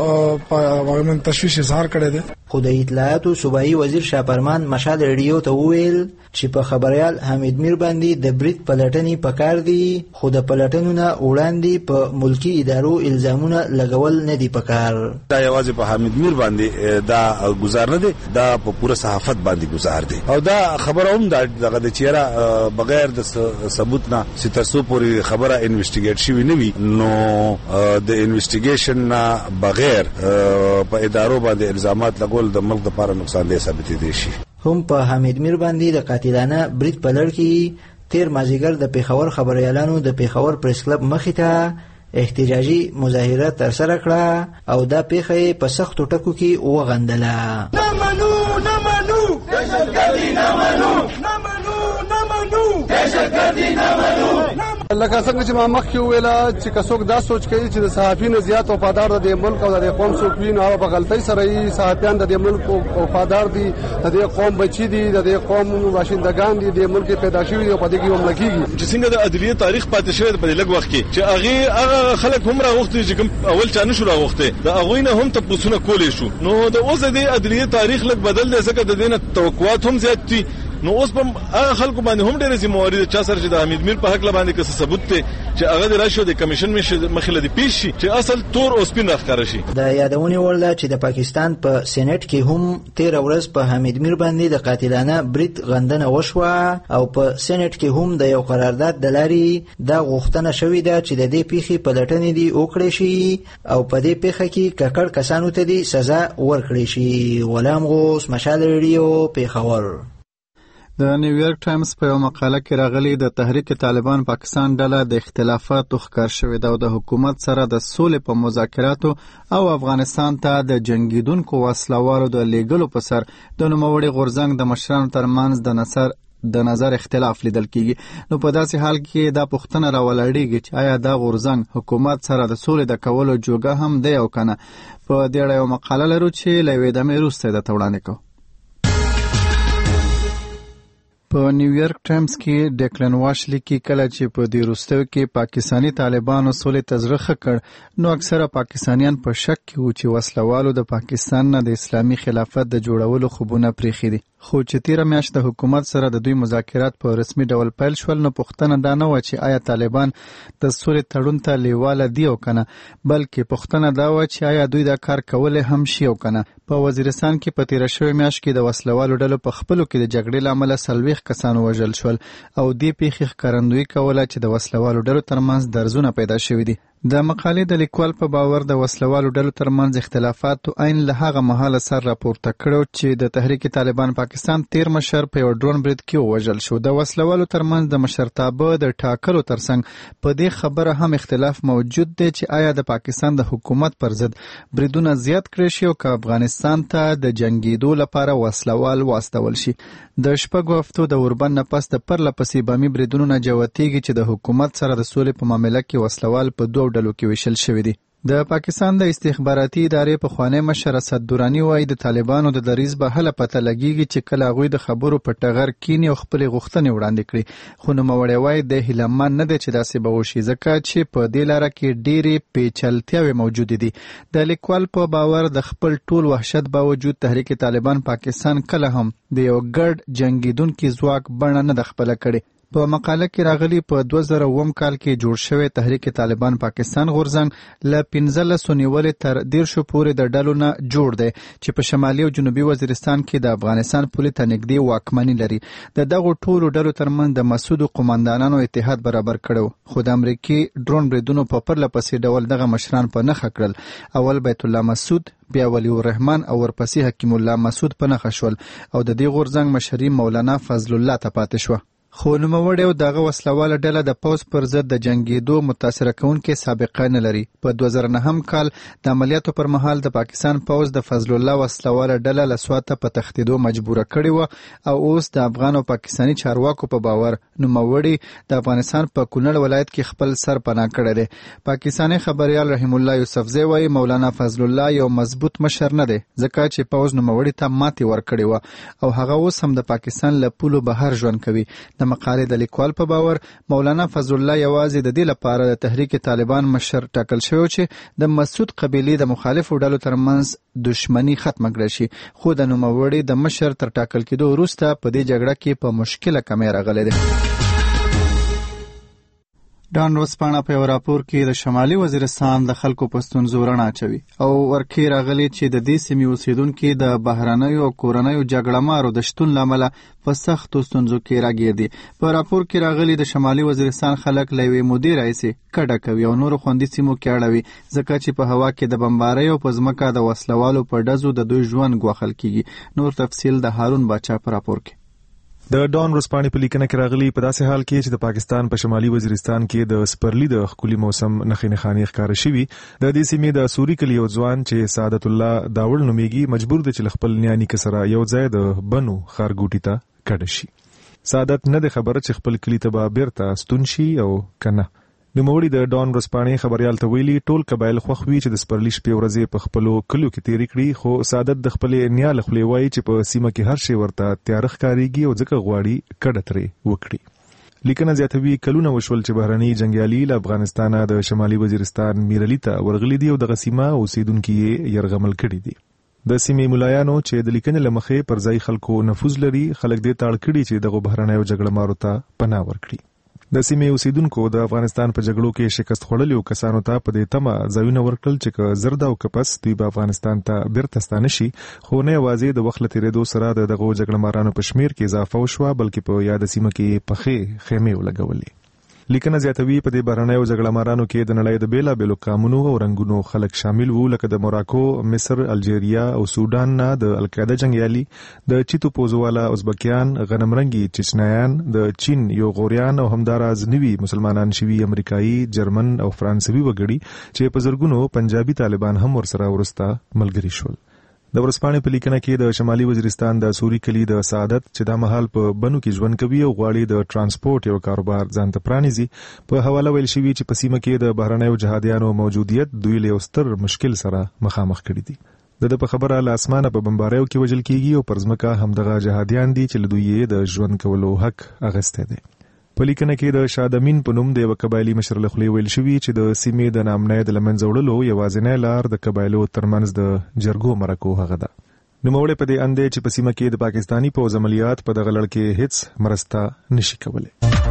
Speaker 5: مونږ تشویش اظهار کړی دی.
Speaker 10: خو د اطلاعاتو صوبایي وزیر شاپرمان مشال ریډیو ته وویل چې په خبريال حمید میر باندې د برید پلټنې پکار دي، خو د پلټنو نه وړاندې په ملکی ادارو الزامونه لګول نه دي پکار.
Speaker 14: دا یوازې په حمید میر باندې دا گزار نه دي، دا په پوره صحافت باندې گزار دي او دا خبره هم دغه د چیرې بغیر د ثبوت نه ستاسو پوری خبره انویسټیګیټ شوی نه وي، نو د انویسټیګیشن نه بغیر په ادارو باندې الزامات لګول د ملک لپاره نقصان دی ثابت دي شي.
Speaker 10: هم په حمید میر باندې د قاتلانه برید په لړ کې تیر مازیګر د پیښور خبريالانو د پیښور پریس کلب مخې ته احتجاجي مظاهره ترسره کړه او دا پیښه په سختو ټکو کې وغندله.
Speaker 7: نمنو نمنو دهشتګردي نمنو نمنو نمنو دهشتګردي نمنو.
Speaker 15: لکه څنګه چې ما مخکې ویله چې کڅوک دا سوچ کوي چې د صحافینو زیات وفادار د ملک او د قوم څوک وي، نو هغه په غلطۍ سره یې صحافیان د ملک وفادار دي، د قوم بچي دي، د قوم باشندگان دي، د ملک پیدا شوي دي او په دې کې هم لګيږي.
Speaker 16: چې څنګه د عدلیه تاریخ پاتې شوی په لږ وخت کې چې هغه خلک هم راغوښتي چې کوم اول چا نشو راغوښتي د هغه نه هم تاسو کولې شو، نو د اوس د عدلیه تاریخ لږ بدل دی ځکه د دینه توقعات هم زیات دي. نو اوس په هغه خلکو باندې هم ډېر ذمہواری ده چا سره چې د حمید میر په حق باندې کې ثبوت ته چې هغه د راشو د کمیشن مخله دی پیش شي چې اصل تور او سپین راخاره شي.
Speaker 10: د یادونې وړ ده چې د پاکستان په سېنات کې هم 13 ورځ په حمید میر باندې د قاتلانه برید غندنه وشوه او په سېنات کې هم د یو قرارداد د لاري د غوښتنه شوې ده چې د دې پیښې پلټنې دی وکړي شي او په دې پیښه کې ککړ کسانو ته دی سزا ورکړي شي. غلام غوث، مشال ریډیو، پیښور.
Speaker 1: د نیویارک ټایمز په یو مقاله کې راغلی د تحریک طالبان پاکستان ډله د اختلافاتو ښکار شوې ده او د حکومت سره د سولې په مذاکراتو او افغانستان ته د جنگیدونکو وسلوالو د لیږلو په سر د نوموړي غورځنګ د مشرانو ترمنځ د نظر اختلاف لیدل کیږي. نو په داسې حال کې دا پوښتنه راولاړېږي چې آیا دا غورځنګ حکومت سره د سولې د کولو جوګه هم دی او کنه. په دې اړه یو مقاله لرو چې له یوې دمې وروسته درته وړاندې کوو. په نیویارک ټایمز کې ډیکلن واش لیکي کله چې په دې وروستیو کې پاکستانی طالبانو سولې ته زړه ښه کړ، نو اکثره پاکستانیان په شک کې وو چې وسلوالو د پاکستان نه د اسلامي خلافت د جوړولو خوبونه پرېښي دي. خو چې تیره میاشت د حکومت سره د دوی مذاکرات په رسمي ډول پیل شول، نو پوښتنه دا نه وه چې آیا طالبان د سولې تړون ته لیواله دي او کنه، بلکې پوښتنه دا وه چې آیا دوی دا کار کولی هم شي او کنه. په وزیرستان کې په تیره شوې میاشت کې د وسلوالو ډلو په خپلو کې د جګړې له امله 40 کسان وژل شول او دې پیښې ښکارندویي کوله چې د وسلوالو ډلو ترمنځ درزونه پیدا شوي دي. د مقالې د لیکوال په باور د وسلوالو ډلو ترمنځ اختلافاتو عین له هغه مهاله سر راپورته کړو چې د تحریک طالبان پاکستان تیر مشر په یو ډرون برید کې ووژل شو. د وسلوالو ترمنځ د مشرتابه د ټاکلو ترڅنګ په دې خبره هم اختلاف موجود دی چې آیا د پاکستان د حکومت پر ضد بریدونه زیات کړي شي او که افغانستان ته د جنگیدو لپاره وسلوال واستول شي. د شپږو هفتو د اوربند نه پس د پرله پسې بامي بریدونو نه جوتېږي چې د حکومت سره د سولې په معامله کې وسلوال په دوه ډلو کې ویشل شوي دي. د پاکستان د استخباراتي ادارې پخوانی مشر اسد دوراني وایي د طالبانو د دریځ به هله پته لګیږي چې کله هغوی د خبرو په ټغر کینی او خپلې غوښتنې وړاندې کړي. خو نوموړی وایي د هیلهمن نه دی چې داسې به وشي ځکه چې په دې لاره کې ډېرې پیچلتیاوې موجودې دي. د لیکوال په باور د خپل ټول وحشت باوجود تحریک طالبان پاکستان کله هم د یو ګډ جنگیدونکي ځواک بڼه نه ده خپله کړې. په مقاله کې راغلی په 2009 کال کې جوړ شوی تحریک طالبان پاکستان غورځنګ له 15 نیولې تر 10 پورې د ډلو نه جوړ دی چې په شمالي او جنوبي وزیرستان کې د افغانستان پولې ته نږدې واکمني لري. د دغو ټولو ډلو ترمنځ د مسعودو قومندانانو اتحاد برابر کړو، خو د امریکای ډرون بریدونو په پرله پسې ډول دغه مشران په نښه کړل. اول بیت الله مسعود، بیا ولی الرحمن او ورپسې حکیم الله مسعود په نښه شول او د دې غورځنګ مشري مولانا فضل الله ته پاتې شوه. خو نوموړی او دغه وسلواله ډله د پوځ پر ضد د جنگیدو متاثره کوونکې سابقه نه لري. په 2009 کال د عملیاتو پر مهال د پاکستان پوځ د فضل الله وسلواله ډله له سواته په تښتېدو مجبوره کړې وه او اوس د افغان او پاکستاني چارواکو په باور نوموړی د افغانستان په کونړ ولایت کې خپل سر پناه کړی دی. پاکستاني خبريال رحیم الله یوسفزی وایي مولانا فضل الله یو مضبوط مشر نه دی ځکه چې پوځ نوموړي ته ماتې ورکړې وه او هغه اوس هم د پاکستان له پولو بهر ژوند کوي. د مقالې د لیکوال په باور مولانا فضل الله یوازې د دې لپاره د تحریک طالبان مشر ټاکل شوی چې د مسعود قبیلې د مخالفو ډلو ترمنځ دښمني ختمه کړي شي، خو د نوموړي د مشر تر ټاکل کېدو وروسته په دې جګړه کې په مشکله کمی راغلی دی. ډان ورځپاڼه په یو راپور کې د شمالي وزیرستان د خلکو په ستونزو رڼا اچوي او ورکې راغلي چې د دې سیمې اوسیدونکي د بهرنیو او کورنیو جګړه مارو د شتون له امله په سختو ستونزو کې راګیر دي. په راپور کې راغلي د شمالي وزیرستان خلک له یوې مودې راهیسې کډه کوي او نورو خوندي سیمو کې اړوي ځکه چې په هوا کې د بمبارۍ او په ځمکه د وسلوالو په ډزو د دوی ژوند ګواښل کیږي. نور تفصیل د هارون باچا په راپور کې.
Speaker 17: د ډان ورځپاڼې په لیکنه کې راغلي په داسې حال کې چې د پاکستان په شمالي وزیرستان کې د سپرلی د ښکلي موسم نښې نښانې ښکاره شوي، د دې سیمې د سوري کلي یو ځوان چې سعادت الله داوړ نومیږي مجبور دی چې خپل نیانیکه سره یو ځای د بنو ښارګوټي ته کډه شي. سعادت نه دی خبره چې خپل کلي ته به بیرته ستون شي او کنه. نوموړي د ډان ورځپاڼې خبريال ته ویلي ټول قبایل خوښ وي چې د سپرلی شپې ورځې په خپلو کلیو کې تېرې کړي، خو سعادت د خپلې نیا له خولې وایي چې په سیمه کې هر شی ورته تیاره ښکارېږي او ځکه غواړي کډه ترې وکړي. لیکنه زیاتوي کلونه وشول چې بهرني جنګیالي له افغانستانه د شمالي وزیرستان میرلي ته ورغلي دي او دغه سیمه اوسیدونکي یې یرغمل کړي دي. د سیمې ملایانو چې د لیکنې له مخې پر ځای خلکو نفوذ لري خلک دې ته اړ کړي چې دغه بهرنیو جګړه مارو ته پناه ورکړي. د سیمې اوسیدونکو د افغانستان په جګړو کې شکست خوړلو کسانو ته په دې تمه ځایونه ورکړل چې که زرد او کپس دوی به افغانستان ته بیرته ستانه شي، خو نه یوازې د وخت له تېرېدو سره د دغو جګړه مارانو په شمیر کې اضافه وشوه بلکې په یاده سیمه کې پخې خیمې ولګولې. لیکنه زیاتوي په دې بهرنیو جګړه مارانو کې د نړۍ د بیلابېلو قامونو او رنګونو خلک شامل وو لکه د موراکو، مصر، الجیریا او سودان نه د القاعده جنګیالي، د چیتو پوزوالا ازبکیان، غنمرنګي چچنایان، د چین یوغوریان او همداراز نوي مسلمانان شوي امریکایي، جرمن او فرانسوي وګړي چې په زرګونو پنجابي طالبان هم ورسره ورسته ملګري شول. د ورځپاڼې په لیکنه کې د شمالي وزیرستان د سوري کلي د سعادت چې دا مهال په بنو کې ژوند کوي او غواړي د ترانسپورت یو کاروبار ځان ته پرانیزي په حواله ویل شوي چې په سیمه کې د بهرنیو جهادیانو موجودیت دوی له یو ستر مشکل سره مخامخ کړي دي. د په خبره له اسمانه په بمباریو کې وژل کیږي او پر ځمکه همدغه جهادیان دي چې له دوی د ژوند کولو حق اخیستی دی. په لیکنه کې د شادمین په نوم د یو قبایلي مشر له خولې ویل شوي چې د سیمې د نامنۍ د له منځه وړلو یوازینی لار د قبایلو ترمنځ د جرګو مرکو هغه ده. نوموړی په دې اند دی چې په سیمه کې د پاکستاني پوځ عملیات په دغه لړ کې هیڅ مرسته نشي کولی.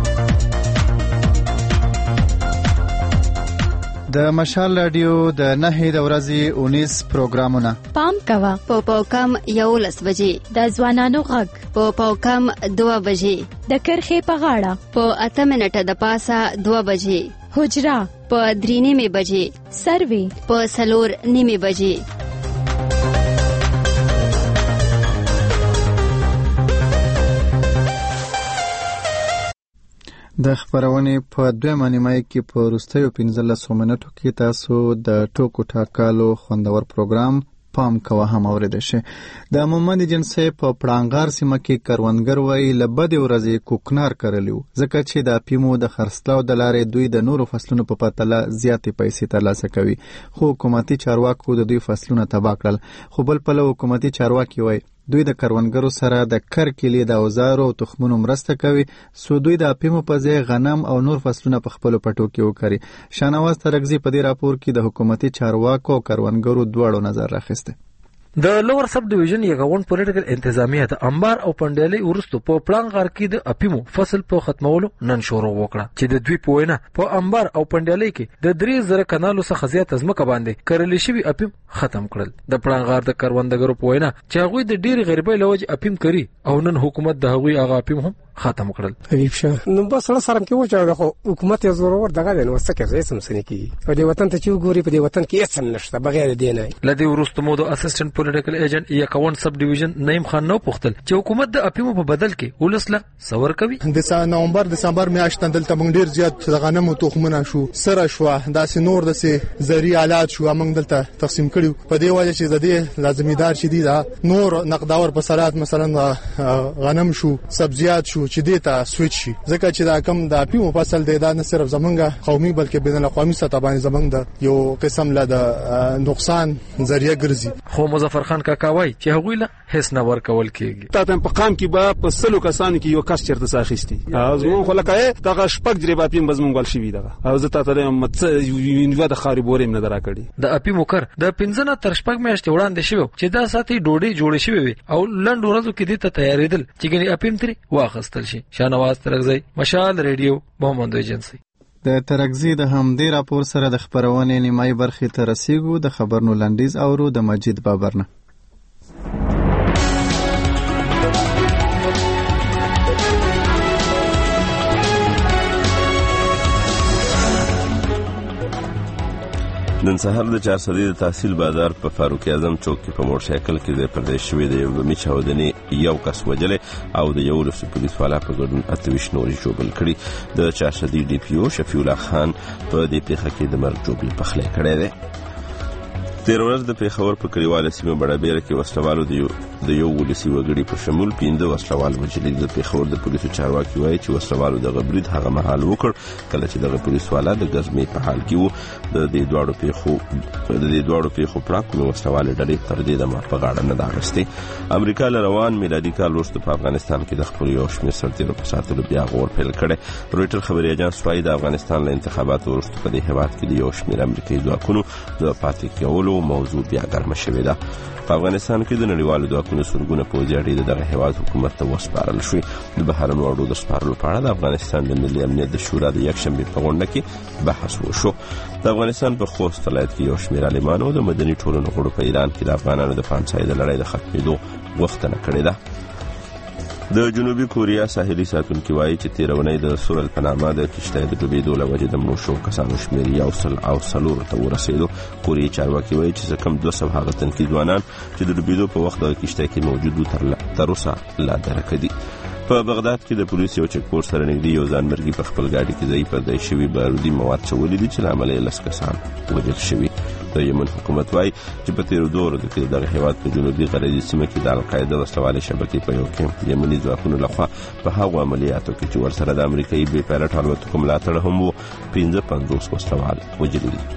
Speaker 1: د مشال رادیو د 9 د ورځې 19 پروګرامونه
Speaker 18: پام کوه په پاوکم 11 بجې د ځوانانو غږ په پاوکم 2 بجې د کرخې په غاړه په 8 منټه د پاسه 2 بجې حجرا په 3:30 بجې سروي په 4:30 بجې.
Speaker 1: د خبرونې په دویمه نیمایي کې په وروستیو 15 منټو کې تاسو د ټوکو ټاکالو خوندور پروګرام پام کوه هم اوریدل شي. د محمد جنسي په پړانګار سیمه کې کروندګر وایي له بدې ورځې کوکنار کرلیو ځکه چې د اپیمو د خرڅلاو د لارې دوی د نورو فصلونو په پرتله زیاتې پیسې ترلاسه کوي، خو حکومتي چارواکو د دوی فصلونه تباه کړل. خو بل پلو حکومتي چارواکي وایي دوی د کروندګرو سره د کرکیلې د اوزارو او تخمونو مرسته کوي سو دوی د اپیمو په ځای غنم او نور فصلونه په خپلو پټو کې وکړي. شانواز ترکزي په دې راپور کې د حکومتي چارواکو او کروندګرو دواړو نظر راخسته.
Speaker 19: د لوور سب ډیویژن یګاون پولیټیکل انتظامیه د انبار او پندلې ورستو په پلان غار کې د اپیمو فصل په ختمولو نن شروع وکړه چې د دوی په وینا په انبار او پندلې کې د 3000 کنالو څخه زیات ازمکه باندې کرلې شوی اپیم ختم کړل. د پړانغار د کروندګرو په وینا چې هغوی د ډېر غریبۍ له وجې اپیم کوي او نن حکومت د هغوی هغه اپیم هم ختم کړل.
Speaker 20: حبیب شاه نو بس سره سره کې وچاړه خو حکومت یې زورور دغه نو څه کوي سم سنې کی او د وطن ته چې ګوري په دې وطن کې هیڅ نشته بغیر دې نه.
Speaker 19: لدی ورستمو د اسسټنټ پولیټیکل ایجنټ یا کاون سب ډیویژن نعیم خان نو پختل چې حکومت د اپیمو په بدل کې ولسله سور کوي.
Speaker 21: د نومبر دسمبر میاشت دلته موږ ډیر زیات د غنمو تخمونه شو سره شو داسې نور داسې زری آلات شو موږ دلته تقسیم کړیو په دې وجه چې د دې لازمیدار شدید نور نقداور بصرات مثلا غنم شو سبزیات شو چې دې ته شي ځکه چې دا کم د اپیمو فصل دی دا نه صرف زمونږه قومي بلکې بین الاقوامي سطح باندې زمونږ د یو قسم له د نقصان ذریعہ ګرځي.
Speaker 19: خو مظفر خان کاکاوي چې هغوی له هیڅ نه ورکول کیږي.
Speaker 22: تاسو په قام کې به په سلو کسانو کې یو کس چرته ساخستي زمون خو لکه دغه شپږ جریب اپیم بزمون ول شي دا او زه تاسو ته مت یو د خاري بوریم نه درا کړی.
Speaker 19: د اپیمو کر د 15 تر شپږ میاشتې وړاندې شوی چې دا ساتي ډوډۍ جوړې شوی او لند ورځو کې د ته تیارېدل چې ګنې اپیم تری واخستل شي. شانواز ترغزی مشال ریډیو محمد ایجنسی.
Speaker 1: د ترغزی د همدې راپور سره د خبرونې نیمای برخې ته رسیدو. د خبرونو لنډیز اورو د مجید بابرنه.
Speaker 2: نن سهار د 400 د تحصیل بازار په فاروق اعظم چوک کې په موټر سایکل کې د پردیش شوی د یو بمی چاودنې یو کس وجلې او د یو لس پولیس والا په ګډون 28 نورې جوړل کړي. د 400 ډي پی او شفیع الله خان په دې پیښه کې د مرګ جوړل پخلی کړی دی. تیر ورځ د پیښور په کلیواله سیمه بڑابیره کې وسلوالو د یو ولسی وګړي په شمول 15 وسلوال وجلي. د پیښور د پولیسو چارواکي وایي چې وسلوالو د غبرید هغه مهال وکړ کله چې د پولیس والا د غزمې په حال کې وو. د دې دوړو پیښو پړاک وسلوال ډلې تر دې د په غاړه نه داغستي. امریکا له روان میلادي کال وروسته په افغانستان کې د خپل یو شمېر سرتیرو په ساتلو بیا غور پیل کړي. رويټر خبري اژانس وايي د افغانستان له انتخاباتو وروسته په دې هیواد کې د یو شمېر امریکایي ځواکونو د پاتې کېدو موضوع بیا ګرمه شوې ده. په افغانستان کې د نړیوالو ځواکونو سرګونه پوځي اډې دغه هیواد حکومت ته وسپارل شوې. د بهرنیو اړو د سپارلو په اړه د افغانستان د ملي امنیت د شورا د یکشنبې په غونډه کې بحث وشو. د افغانستان په خوست ولایت کې یو شمېر عالمانو د مدني ټولنو غړو په ایران کې د افغانانو د پانسای د لړۍ د ختمېدو غوښتنه کړې ده. د جنوبي کوریا ساحلي ساتونکي وایي چې تیرونی د سورل په نامه د کشتۍ د ډوبېدو له وجې د مړو شوو کسانو شمېر 104 ته ورسېدو. کوریایي چارواکي وایي چې کم 200 هغه تنکي ځوانان چې د ډوبېدو په وخت د کشتۍ کې موجود وو تر اوسه لا درکه دي. په بغداد کې د پولیسو یو چک پوسټ سره نږدې یو ځانمرګي په خپل ګاډي کې ځای پر ځای شوي بارودي مواد چولې دي چې له امله یې 10 کسان وژل شوي. د یمن حکومت وایي چې په تیرو 2 ورځو کې دغه هیواد په جنوبي غربي سیمه کې د القاعده وسلوالې شبکې په یو کې یمني ځواکونو لخوا په هغو عملیاتو کې چې ورسره د امریکایي بې پایلټ الوتکو ملاتړ هم وو 55 وسلوال وژلي دي.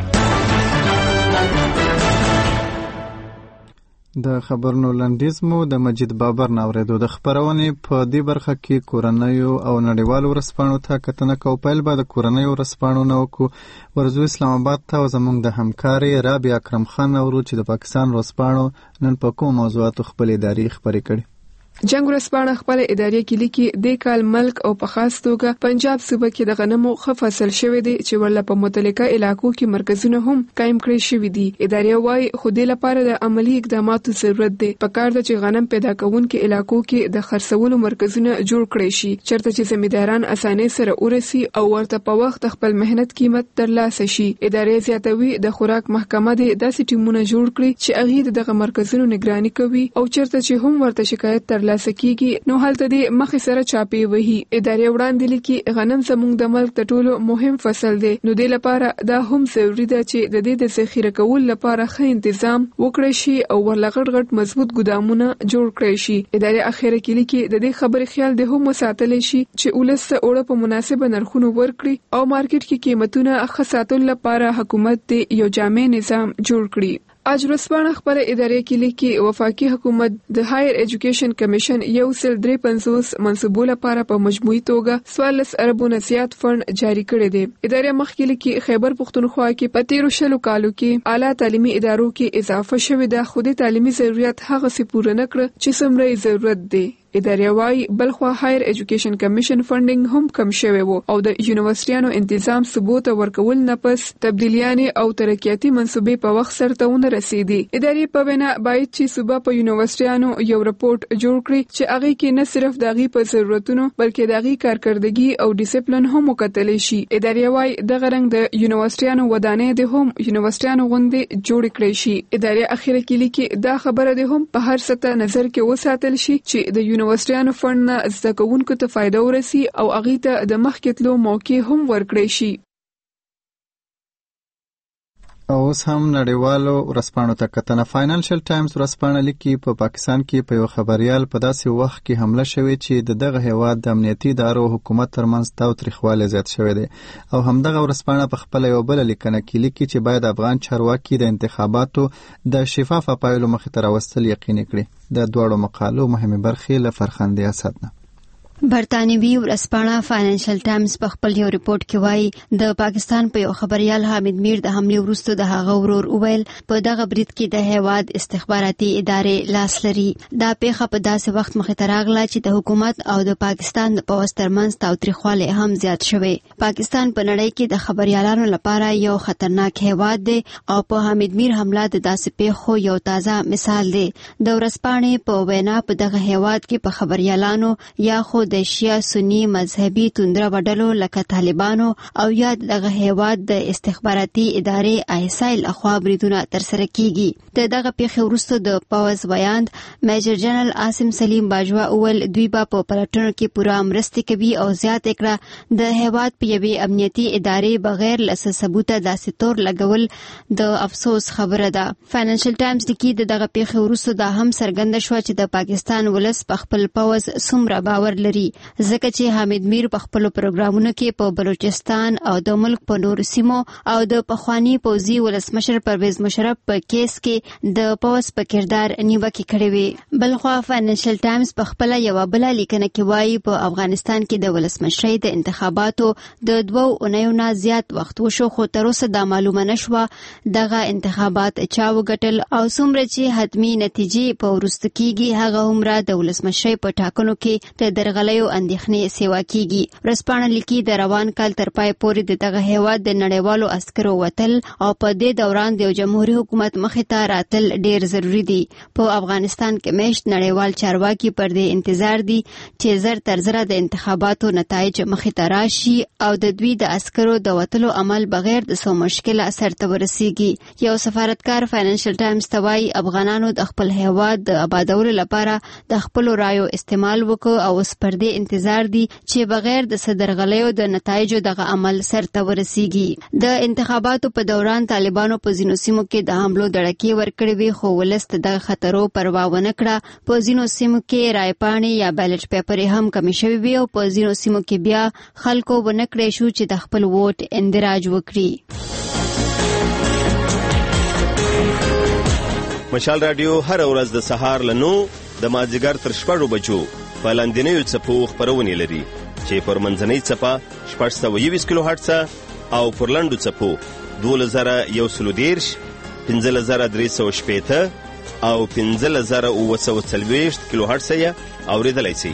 Speaker 1: د خبرونو لنډیز مو د مجید بابر ناوریدو. د خبرونې په دې برخه کې کورنیو او نړیوالو ورسپانو ته کتنه کو. پیل به د کورنیو ورسپانو نه وکړو. ورځو اسلام آباد ته زموږ د همکاري رابعه اکرم خان اورو چې د پاکستان ورسپانو نن په کوم موضوعاتو خپل اداري خبرې کړي.
Speaker 23: جنگ ورسپانه خپل اداري کې لیکي د کال ملک او په خاص توګه پنجاب صوبه کې د غنمو خفصل شوی دی چې ورله په متعلقه علاقو کې مرکزونه هم قائم کړی شوی دي. اداري وايي خو د لپاره د عملی اقداماتو ضرورت دی. په کار د چې غنم پیدا کوونکو علاقو کې د خرڅولو مرکزونه جوړ کړي شي چرته چې زمینداران اسانه سره ورسي او ورته په وخت خپل مهنت قیمت ترلاسه شي. اداري زیاتوي د خوراک محکمه د داسې ټیمونه جوړ کړي چې هغه دغه مرکزونو نگراني کوي او چرته چې هم ورته شکایت ترلاسه کیږي نو هلته د مخې سره چاپی وهي. ادارې وړاندې لیکي غنم زموږ د ملک د ټولو مهم فصل دی نو د لپاره دا هم ضروري ده چې د دې د ذخیره کول لپاره ښه تنظیم وکړي شي او ورلغړ غټ مضبوط ګدامونه جوړ کړي شي. ادارې اخیره کې لیکي د دې خبرې خیال د هم ساتل شي چې ولسته اوړه په مناسبه نرخونو ورکړي او مارکیټ کې قیمتونه ښه ساتل لپاره حکومت د یو جامع نظام جوړ کړي. اج ورځپاڼه خپل ادارې کې لیکي وفاقي حکومت د هایر ایجوکیشن کمیشن 153 منصوبو لپاره په مجموعي توګه 14 اربو زیات فند جاری کړی دی. ادارې مخکې لیکي خیبر پختونخوا کې په 13 کالو کې اعلی تعلیمي ادارو کې اضافه شوې ده خو د تعلیمي ضرورت هغه څه پوره نه کړ چې څومره ضرورت دی. ادارې وايي بلخوا هایر ایجوکیشن کمیشن فندینګ هم کم شوی وو او د یونیورسيټانو تنظیم ثبوت ورکول نه پس تبدیلیان او ترقیاتي منصوبې په وخت سره ونه رسیدي. ادارې په وینا باید چې صوبه په یونیورسيټانو یو رپورت جوړ کړي چې هغه کې نه صرف داغي په ضرورتونو بلکې داغي کارکردګي او ډیسپلین هم وکتل شي. ادارې وايي د غرنګ د یونیورسيټانو ودانې د هم یونیورسيټانو غونډې جوړ کړي شي. ادارې اخیره کې لیکي دا خبره ده هم په هر سطح نظر کې وساتل شي چې د یونیورسيټانو فند نه زده کوونکو ته فائدہ ورسي او هغه ته د مخکتلو موقع هم ورکړي شي.
Speaker 1: اوس هم نړیوالو ورځپاڼو ته کتنه. فاینانشل ټایمز ورځپاڼه لیکي په پاکستان کې په یو خبريال په داسې وخت کې حمله شوې چې دغه هیواد د امنیتي ادارو حکومت ترمنځ تاوتریخوالی زیات شوی دی او همدغه ورځپاڼه په خپل یو بل لیکنه کې لیکي چې باید افغان چارواکي د انتخاباتو د شفاف پایلو مخې ته راوستل یقیني کړي. د دوړو مقالو مهمه برخې له فرخندې اسدنه.
Speaker 18: برتانوي ورځپاڼه فاینانشل ټایمز په خپل یو ریپورت کې وایي د پاکستان په یو خبريال حامد میر د حمله وروسته د هغه ورور اویل په دغه برید کې د هیواد استخباراتي ادارې لاس لري. دا پیښه په داسې وخت مخې ته راغله چې د حکومت او د پاکستان د پوځ ترمنځ تاوتریخوالی هم زیات شوی. پاکستان په نړۍ کې د خبريالانو لپاره یو خطرناک هیواد دی او په حامد میر حمله د داسې پیښو یو تازه مثال دی. د ورځپاڼې په وینا په دغه هیواد کې په خبريالانو یا خو د شیعه سنی مذهبي توندره وډلو لکه طالبانو او یا دغه هیواد د استخباراتي ادارې ایسایل اخوا بریدونه ترسره کیږي. دغه پیښې وروسته د پاوز ویاند میجر جنرال عاصم سلیم باجوا اول دوی په پلټنو کې پوره مرسته کوي او زیات کړه د هیواد په یوې امنیتي ادارې بغیر لس ثبوت داسې تور لګول د افسوس خبره ده. فاینانشل ټایمز لیکي دغه پیښې وروسته دا هم څرګنده شو چې د پاکستان ولس په خپل پاوز څومره باور لري ځکه چې حامد میر په خپل پروګرامونو کې په بلوچستان او د ملک په نورو سیمو او د پخوانی پوځي ولسمشر پرویز مشرف په کیس کې د پوز په کردار نیوکه کړې وي. بلخوا فاینانشل ټایمز په خپل یو بل لیکنه کې وایي په افغانستان کې د ولسمشرۍ د انتخاباتو د 2 اونیو نه زیات وخت وشو خو تر اوسه دا معلومه نشوه دغه انتخابات چا وګټل او څومره چې حتمی نتیجې په ورسته کیږي هغه عمره د ولسمشرۍ په ټاکنو کې د درغلۍ اندېښنې سیوا کیږي. ورځپاڼه لیکي د روان کال تر پای پورې دغه هیواد د نړیوالو عسکرو وتل او په دې دوران د جمهوریت حکومت مخې ته راتل ډیر ضروری دي. په افغانستان کې مشت نړیوال چارواکي پر دې انتظار دي چې زر تر زر د انتخاباتو نتایج مخې ته راشي او د دوی د عسکرو د وتلو عمل بغیر د څه مشکل اثر ته ورسیږي. یو سفارتکار فاینانشل ټایمز ته وایي افغانانو د خپل هیواد د آبادولو لپاره د خپل رایو استعمال وکړ او اوس پر دې انتظار دي چې بغیر د صدرغلیو د نتایجو دغه عمل سرته ورسیږي. د انتخاباتو په دوران طالبانو په ځینو سیمو کې د حملو دړکې ورکړې وي خو ولست د خطرو پروا ونه کړه. په ځینو سیمو کې رایپاڼې یا بیلټ پیپر هم کمی شوی وي او په ځینو سیمو کې بیا خلکو ونه کړی شو چې د خپل ووټ اندراج وکړي.
Speaker 3: مشال رادیو هر ورځ د سهار له 9 د مازدیګر تر 6 بجو په لاندنیو څپو خپرونې لري چې پر منځنۍ څپه 620 کیلو هرتز او پر لنډو څپو 2110 15380 او 15940 کیلو هرتز یې اوریدلای شي.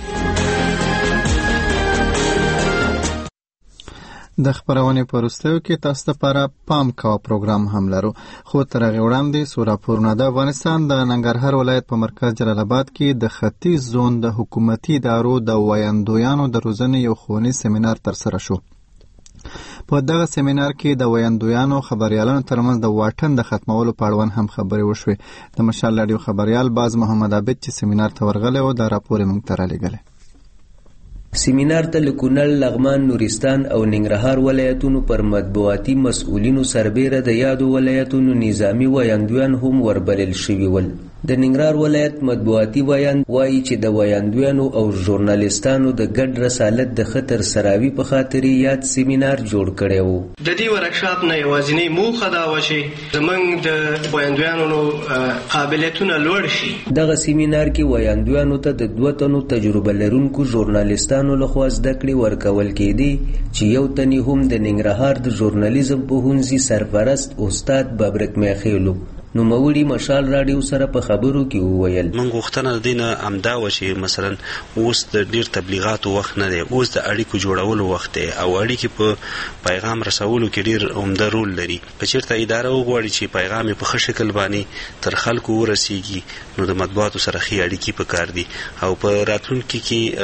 Speaker 1: د خبرونې په وروستیو کې تاسو لپاره پام کاوه پروګرام هم لرو خو تر هغې وړاندې څو راپورونه. د افغانستان د ننګرهار ولایت په مرکز جلال آباد کې د ختیځ زون د حکومتي ادارو د ویاندویانو د روزنې یو ښوونیز سیمینار ترسره شو. په دغه سیمینار کې د ویاندویانو خبريالانو ترمنځ د واټن د ختمولو په اړوند هم خبرې وشوې. د مشال رادیو خبريال باز محمد عابد چې سیمینار ته ورغلی و دا راپور یې موږ ته رالیږلی.
Speaker 4: سیمینار ته کونړ، لغمان، نورستان او ننګرهار ولایتونو پر مطبوعاتي مسؤلینو سربیره د یادو ولایتونو نظامی ویاندویان هم وربلل شوي ول. د ننګرهار ولایت مطبوعاتي ویاند وایي چې د ویاندویانو او ژورنالیستانو د ګډ رسالت د خطر سراوي په خاطر یاد سیمینار جوړ کړی وو.
Speaker 8: د دې ورکشاپ نه یوازینی موخه دا و چې زمونږ د ویاندویانو قابلیتونه لوړ شي.
Speaker 4: دغه سیمینار کې ویاندویانو ته د 2 تنو تجربه لرونکو ژورنالیستانو لخوا زده کړې ورکول کېدي چې یو تن هم د ننګرهار د ژورنالیزم پوهنځي سرپرست استاد ببرک میخیلو نو موري مشال رادیو سره په خبرو کې وویل
Speaker 9: موږ غوښتنه دینه امدا و چې مثلا اوس د ډیر تبلیغات وخت نه دی، اوس د اړیکو جوړولو وخت دی او اړیکې په پیغام رسولو کې ډیر عمده رول لري. که چیرته اداره وغواړي چې پیغام په ښه شکل باندې تر خلکو ورسیږي نو د مطبوعاتو سره ښې اړیکې پکار دي او په راتلونکي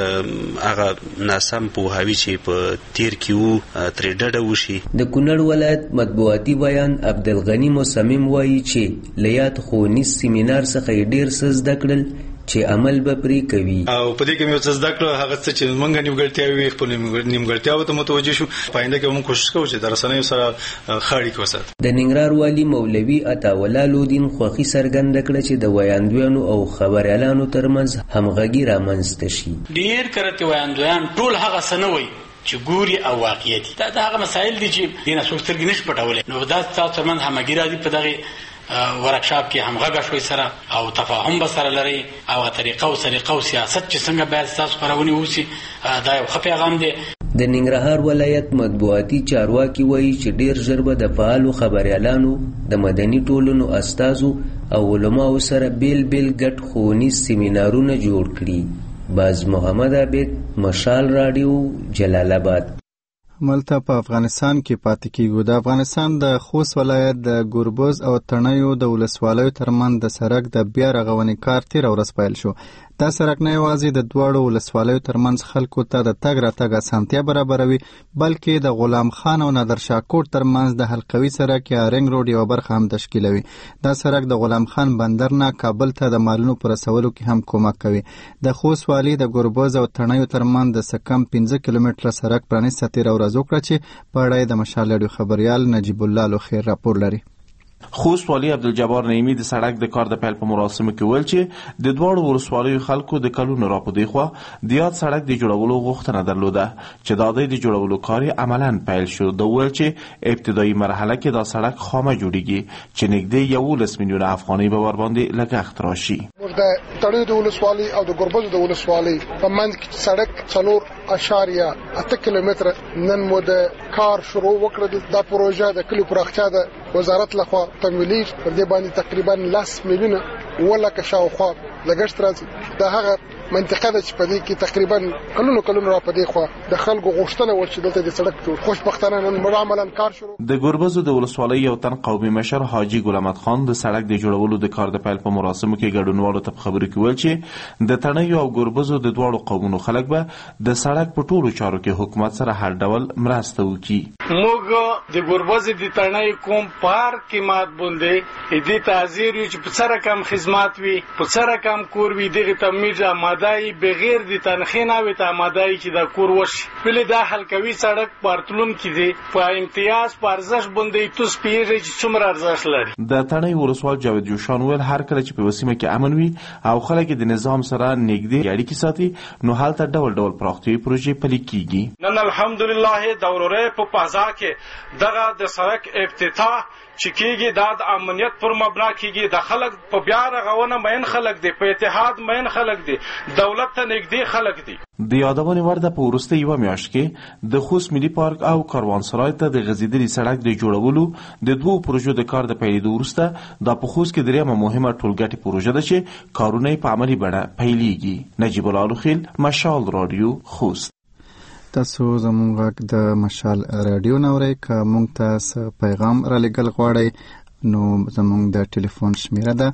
Speaker 9: کې هغه ناسم پوهاوی چې په تیر کې وو ترې ډډه وشي.
Speaker 4: د کونړ ولایت مطبوعاتي بیان عبدالغنی مصمم وایي چې لیات ښوونیز سیمینار څخه ډیر څه زده کړل چې عمل به پرې کوي
Speaker 11: او په دې کې مې څه زده کړل هغه څه چې موږ نیمګړتیاوې خپل نیمګړتیاوو ته متوجه شو. پاینده کې موږ کوشش کوو چې د رسنیو سره خاړې کوسات.
Speaker 4: د ننګرهار والي مولوي عطاوالله لودین خوښي څرګنده کړه چې د ویاندویانو او خبريالانو ترمنځ همغږي رامنځته شي.
Speaker 12: ډیر کرته ویاندویان ټول هغه سنوي چې ګوري او واقعیت دا هغه مسایل دي چې دینه څوسترګ نش پټولې نو دا تاسو من همغږي را دي په دغه ورکشاپ کې همغږه شوي سره او تفاهم به سره لري او طریقه او سلیقه او سیاست چې څنګه باید تاسو پرونی وسی دا یو ښه پیغام دی.
Speaker 4: د ننګرهار ولایت مطبوعاتي چارواکي وایي چې ډیر ژر به د فعالو خبريالانو د مدني ټولنو استازو او علماو سره بیل بیل ګډ ښوونیز سیمینارونه جوړ کړي. باز محمد عابد، مشال رادیو، جلال آباد.
Speaker 1: ملته په افغانستان کې پاتې کیږو. د افغانستان د خوست ولایت د ګربز او تڼیو د ولسوالیو ترمنځ د سړک د بیا رغونې کار تېره ورځ پیل شو. دا سړک نه یوازې د دواړو ولسوالیو ترمنځ خلکو ته د تګ راتګ اسانتیا برابروي بلکې د غلام خان او نادر شاه کوټ ترمنځ د حلقوي سړک یا رنګ روډ یوه برخه هم تشکیلوي. دا سړک د غلام خان بندر نه کابل ته د مالونو په رسولو کې هم کومک کوي. د خوست والي د ګربز او تڼیو ترمنځ د څه کم 15 کیلومتره سړک پرانیسته تېره ورځ وکړه چې په اړه د مشال رادیو خبریال نجیب الله لوخیر راپور لري.
Speaker 24: خوست والي عبدالجبار نعیمی د سړک د کار د پیل په مراسمو کې ویل چې د دواړو ولسوالیو خلکو د کلونو راپدې خوا د یاد سړک د جوړولو غوښتنه درلوده چې د هغې د جوړولو کار یې عملاً پیل شو. د ویل چې ابتدایي مرحله کې دا سړک خامه جوړیږي چې نږدې 11 میلیونه افغانۍ به ورباندې لګښت راشي.
Speaker 25: موږ د تڼیو د ولسوالۍ او د ګربز د ولسوالۍ په منځ کې سړک 4.8 کیلومتره نن مو د کار شروع وکړه. دا پروژه د کلي پراختیا د وزارت لخوا تمویلي پر دې باندې تقریبا 10 میلیونه ولکه شاوخوا لګښت راځي. دا هغه منطقه ده چې په دې کې تقریبا کلونو را په دې خوا د خلکو غوښتنه و چې دلته د سړک جوړ خوشبختانه نن مړ عملاً کار شروع.
Speaker 24: د ګربزو د ولسوالۍ یو تن قومي مشر حاجي ګل احمد خان د سړک د جوړولو د کار د پیل په مراسمو کې ګډونوالو ته خبرې کول چې د تڼیو او ګربزو د دواړو قومونو خلک به د سړک په ټولو چارو کې حکومت سره هر ډول مرسته وکړي.
Speaker 12: موږ د ګربز د تڼیو کوم پارک کې مات بوندې دې تعزیر یو چې په سره کم خدمات وي په سره کم کور وي دغه تمیز آمادای بغیر د تنخې نه وي ته آمادای چې دا کور وشي. بلې دا حلقوي سړک پارتلون کې دی په امتیاز په ارزښت باندې توس پیږي چې څومره ارزښت لري.
Speaker 24: د تڼیو ولسوال جاوید جوشان ویل هر کله چې په وسیمه کې امن وي او خلک د نظام سره نږدې اړیکې ساتي نو هلته ډول ډول پراختیايي پروژې پلي کیږي.
Speaker 12: نن الحمدلله د ورورې په فضا کې دغه د سړک افتتاح چې کېږي دا د امنیت پر مبنا کېږي. د خلک په بیا رغونه مین خلک دي په اتحاد مین خلک دي دولت ته نږدې خلک دي.
Speaker 24: د یادونې وړ ده په وروسته یوه میاشت کې د خوست ملي پارک او کاروانسرای ته د غځېدلي سړک د جوړولو د دوو پروژو د کار د پیلېدو وروسته دا په خوست کې درېیمه مهمه ټولګټې پروژه ده چې کارونه یې په عملي بڼه پیلېږي. نجیب الله لوخیل، مشال رادیو، خوست.
Speaker 1: تاسو زموږ غږ د مشال رادیو نورئ. که موږ ته پیغام را لېږل غواړئ نو زموږ د ټلیفون شمیره ده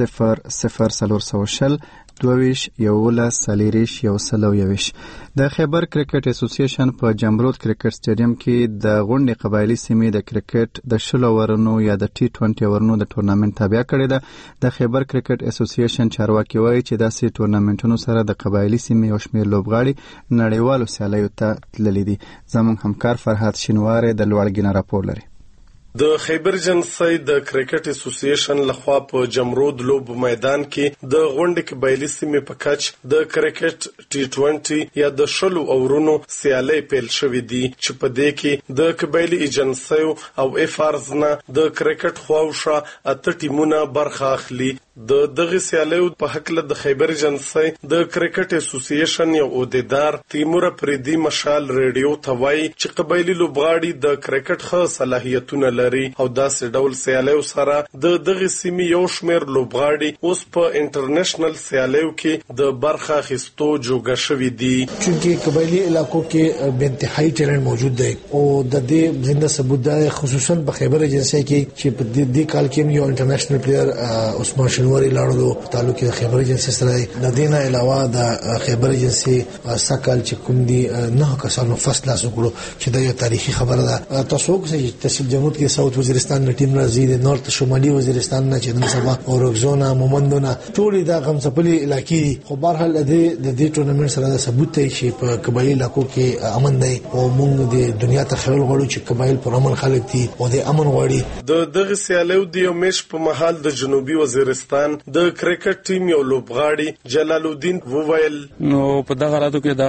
Speaker 1: 00420 22 11 40 121. د خیبر کرکټ اسوسییشن په جمرود کرکټ سټیډیم کې د غونډې قبایلی سیمې د کرکټ د 10 اورونو یا د T20 اورونو د ټورنامنت تابع کړی ده. د خیبر کرکټ اسوسییشن چارواکي وایي چې داسې ټورنامنټونو سره د قبایلی سیمې یو شمېر لوبغاړي نړیوالو سیالیو ته تللي دي. زموږ همکار فرحات شینواری د لوړګینه راپور لري.
Speaker 26: د خیبر جنسي د کرکټ اسوسییشن لخوا په جمرود لوب میدان کې د غونډې قبایلی سیمې په کچ د کرکټ T20 یا د 10 اورونو سیالي پیل شوې دي چې په دې کې د قبایلی ایجنسیو او FRs نه د کرکټ خواوشا 8 ټیمونه برخه اخلي. د دغه سیالیو په حق له د خیبر ایجنسی د کرکټ اسوسییشن یو عہدیدار تیمور پریدي مشال ریډیو ته وایي چې قبایلی لوبغاړي د کرکټ ښه صلاحیتونه لري او داسې ډول سیالیو سره د دغه سیمې یو شمېر لوبغاړي اوس په انټرنیشنل سیالیو کې د برخه اخیستو جوګه شوي دي.
Speaker 5: چونکه قبایلی علاقو کې بے انتهایی ټیلنټ موجود دی او د دې زنده ثبوت دی خصوصا په خیبر ایجنسی کې چې په دې کال کې یو انټرنیشنل پلیئر عثمان شنواری لاړو تعلق د خیبر ایجنسی سره د دې نه علاوه د خیبر ایجنسی سکل چې کوم دي نه کسانو فصل اسوکړو چې دا یو تاریخي خبره ده. تاسو چې تحصیل جنوب کې ساوث وزیرستان نه ټیم راځي د نورث شمالي وزیرستان نه چې نن سبا اورګزونا مومندونه ټول دا غمڅپلي علاقې خو بهرحال د دې ټورنمنت سره د ثبوت دی چې په قبایلی علاقو کې امن دی او موږ د دنیا ته خیر غواړو چې قبایل پر امن خلک دي او د امن غواړي.
Speaker 26: د دغه سیالیو د یو میش په محل د جنوبي وزیرستان د کرکټ ټیم یو لوبغاړي جلال الدین وویل
Speaker 6: نو په دغه حالاتو کې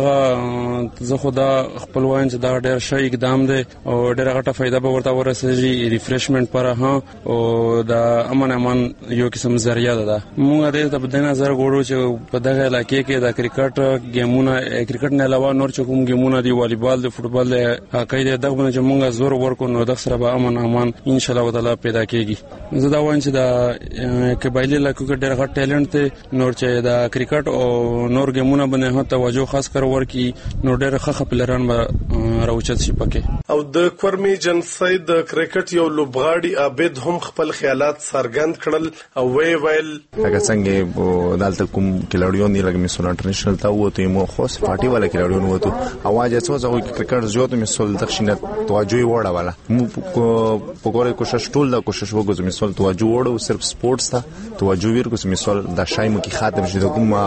Speaker 6: دغه زه خو دا خپل وایم چې دا ډېر ښه اقدام دی او ډېره غټه فایده به ورته ورسېږي ریفریشمنټ پر او د امن یو قسم ذریعہ ده. موږ د دې په نظر غواړو چې په دغه علاقې کې د کرکټ ګیمونه کرکټ نه علاوه نور چې کوم ګیمونه دي والیبال د فوتبال د هاکی د دغه چې موږ زور ورکو نو د سره به امن ان شاء الله تعالی پیدا کیږي. زه دا وایم چې د قبایلی علاقو کې ډېر غټ ټیلنټ دی نور چې د کرکټ او نور ګیمونه باندې توجه خاص کر ورکي نو ډېر ښه پلیران به راوچت شي پکې.
Speaker 26: او د کورمی جنسي د کرکټ یو لوبغاړي عابد هم خپل خیالات څرګند کړل او ویل
Speaker 7: هغه څنګه دالته کوم کلاډیون دی لکه مثلا انټرنیشنل تا وته مو خو پارټي والا کلاډیون وته اواز اڅو ځو کرکټ زیات مثال دښینه توجه وړه والا مو په ګوره کوشش ټول دا کوشش وکړو مثال توجه وړو صرف سپورتس ته توجه ورکو مثال د شایم کی خاتم شي د کوم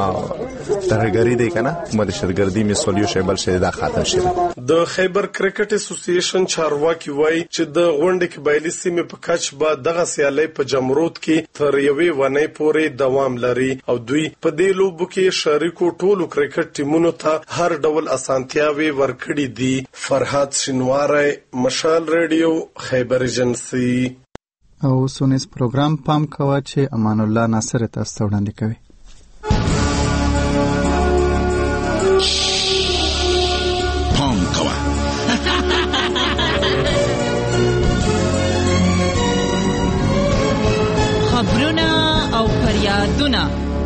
Speaker 7: ترګری دی کنه کوم د شرګردي مثال یو شی بل شي دا خاتم شي.
Speaker 26: د خیبر کرکټ اسوسییشن چارواکي وایي چې د غونډې کې بایلي سیمې په کچ به دغه سیالي په جمرود کې تر یوې ونې پورې دوام لري او دوی په دې لوبو کې شریکو ټولو کرکټ ټیمونو ته هر ډول اسانتیاوي ورکړي دي. فرهاد شنواری مشال ریډیو خیبر ایجنسی.
Speaker 1: او سونیس پروګرام پام کوه چې امان الله ناصر تاسو وړاندې کوي.
Speaker 13: پام کوه خبرونه او فریادونه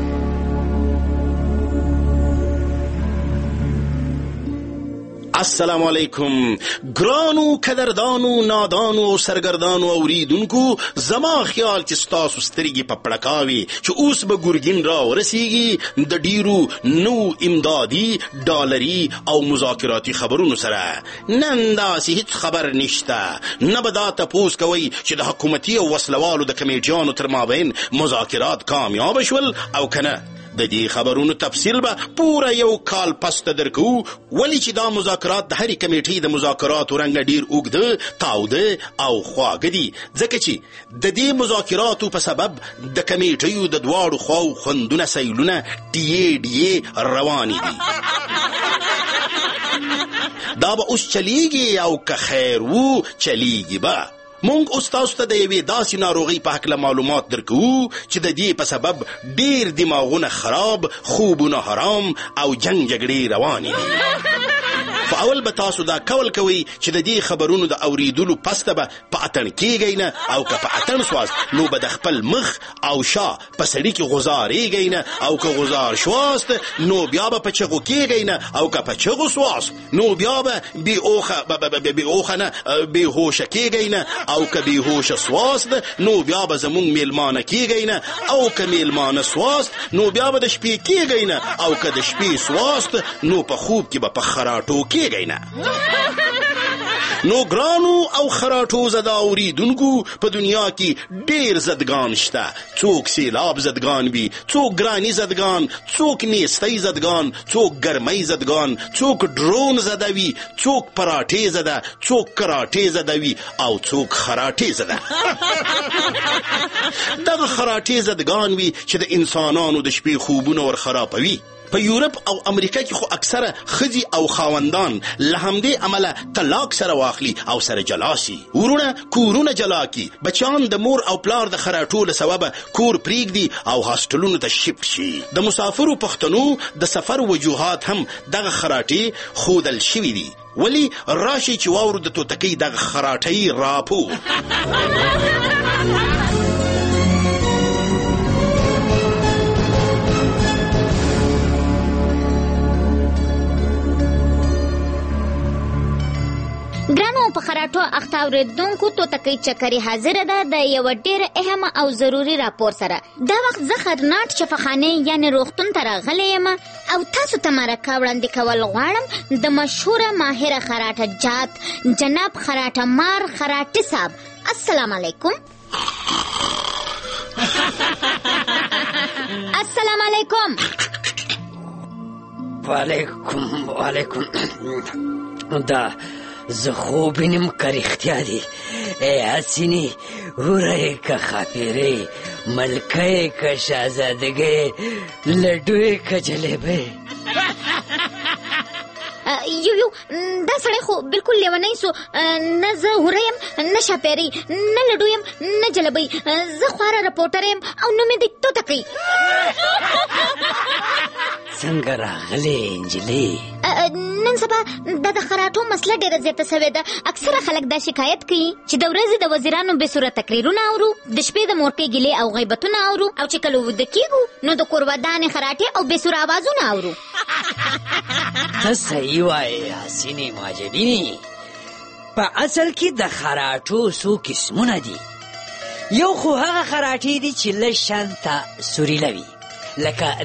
Speaker 14: السلام علیکم ګرانو قدردانو نادانو او سرګردانو اوریدونکو زما خیال چې تاسو سترګې په پړکاوي چې اوس به ګورګین را ورسیږي د ډیرو نو امدادي ډالري او مذاکراتي خبرونو سره نن داسې هیڅ خبر نشته نه به دا تپوس کوي چې د حکومتي او وسلوالو د کمیټیانو تر مابین مذاکرات کامیاب شول او کنه. د دې خبرونو تفصیل به پوره یو کال پس درکو ولی چې دا مذاکرات د هرې کمیټې د مذاکراتو رنګ ډیر اوږده تاوده او خواږه دي ځکه چې د دې مذاکراتو په سبب د کمیټیو د دواړو خواو خوندونه سیلونه ډیې روانې دي. دا به اوس چلیږي او که خیر وو چلیږي به. مونږ اوس تاسو ته د یوې داسې ناروغۍ په هکله معلومات درکو چې د دې په سبب ډیر دماغونه خراب خوبونه حرام او جنگ جګړې روانې دي. په اول به تاسو دا کول کوئ چې د دې خبرونو د اوریدلو پس ته به په اتڼ کیږئ نه او که په اتڼ سواست نو به د خپل مخ او شا په سړي کې غزارېږئ نه او که غزار شواست نو بیا به په چغو کیږئ نه او که په چغو سواست نو بیا به بې اوخه نه بې هوشه کیږئ نه او که بې هوشه سواست نو بیا به زمونږ میلمانه کیږئ نه او که میلمانه سواست نو بیا به د شپې کیږئ نه او که د شپې سواست نو په خوب کې به په خراټو کیږئ نه. نو ګرانو او خراټو زده اوریدونکو په دنیا کې ډیر زدګان شته. څوک سیلاب زدګان وي، څوک ګرانی زدګان، څوک نیستی زدګان، څوک ګرمۍ زدګان، څوک ډرون زده وي، څوک پراټې زده، څوک کراټې زده وي او څوک خراټې زده. دغه خراټې زدګان وي چې د انسانانو د شپې خوبونه ور خرابوي په یورپ او امریکا کې خو اکثره ښځې او خاوندان له همدې عمله طلاق سره واخلي او سره جلا شي. ورونه کورونه جلا کړي، بچیان د مور او پلار د خراټو له سببه کور پرېږدي او هاسټلونو ته شفټ شي. د مسافرو پښتنو د سفر وجوهات هم دغه خراټې ښودل شوي دي. ولی راشي چې واورو د توتکۍ دغه خراټۍ راپور.
Speaker 10: ګرانو په خراټو اخته اورېدونکو توتکۍ چکري حاضره ده د یوه ډېره اهمه او ضروري راپور سره. دا وخت زه خرناټ شفاخانې یعنې روغتون ته راغلی یم او تاسو ته مرکه وړاندې کول غواړم د مشهوره ماهره خراټه جات جناب خراټه مار خراټي صاحب. السلام علیکم. السلام علیکم.
Speaker 15: وعلیکم. دا زه خوب وینم که رښتیا دي. حسینې وری که خاپیرې ملکۍ که شهزادګۍ لډوې که جلیبۍ.
Speaker 10: یو دا سړی خو بالکل لیونی سو. نه زه هوره یم نه شاپیرۍ نه لډو یم نه جلبۍ. زه خواره رپورټر یم او نوم یې دی توتکۍ.
Speaker 15: څنګه راغلې نجلۍ؟
Speaker 10: نن سبا دا د خراټو مسله ډېره زیاته سوې ده. اکثره خلک دا شکایت کوي چې د ورځې د وزیرانو بې صورت تقریرونه اورو، د شپې د موټې ګیلې او غیبتونه اورو، او چې کله ویده کېږو نو د کور ودانې خراټې او بې سوره اوازونه اورو.
Speaker 15: ته صحیح وایې حسینې معجبینې. په اصل کې د خراټو څو قسمونه دي. یو خو هغه خراټې دي چې لږ شانته سوریله وي، لکه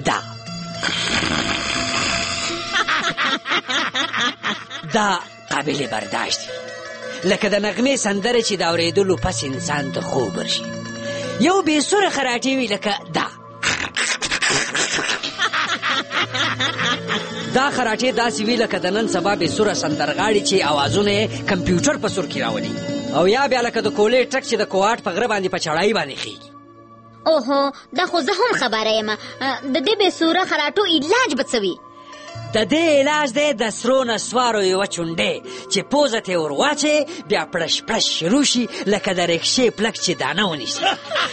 Speaker 15: دا قابل برداشت وي، لکه د نغمې سندره چې د اورېدلو پس انسان ته خوب ورشي. یو بې سوره خراټې وي لکه دا خراټې داسې وي لکه د نن سبا بې سوره سندرغاړي چې اوازونه یې کمپیوټر په سور کې راولي، او یا بیا لکه د کولې ټرک چې د کوهاټ په غره باندې په چړایي باندې خېږي.
Speaker 10: اوهو دا خو زه هم خبره یم. د دې بې سوره خراټو علاج به څه وي؟
Speaker 15: د دې علاج دی د سرو نسوارو یوه چونډې چې پوزه ته ور واچې بیا پړش پړش شروع شي لکه د رکشې پلک چې دانه ونیسي.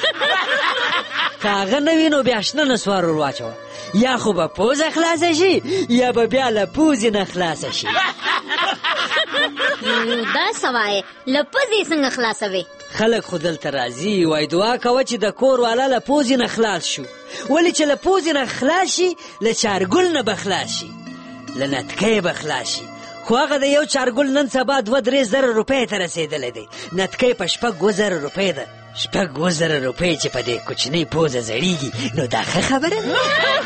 Speaker 15: که هغه نه وي نو بیا شنه نسوار ور واچوه، یا خو به پوزه خلاصه شي یا به بیا له پوزې نه خلاصه شي.
Speaker 10: دا څه وایې؟ له پوزې څنګه خلاصوې؟
Speaker 15: خلک خو دلته راځي وایي دعا کوه چې د کور والا له پوزې نه خلاص شو. ولې چې له پوزې نه خلاص شي له چارګل نه به خلاص شي، له نتکۍ به خلاص شي. خو هغه د یو چارګل نن سبا 2-3 زره روپۍ ته رسېدلی دی. نتکۍ په 6-7 روپۍ ده. 6-7 روپۍ چې په دې کوچنۍ پوزه زړېږي نو دا ښه خبره ده.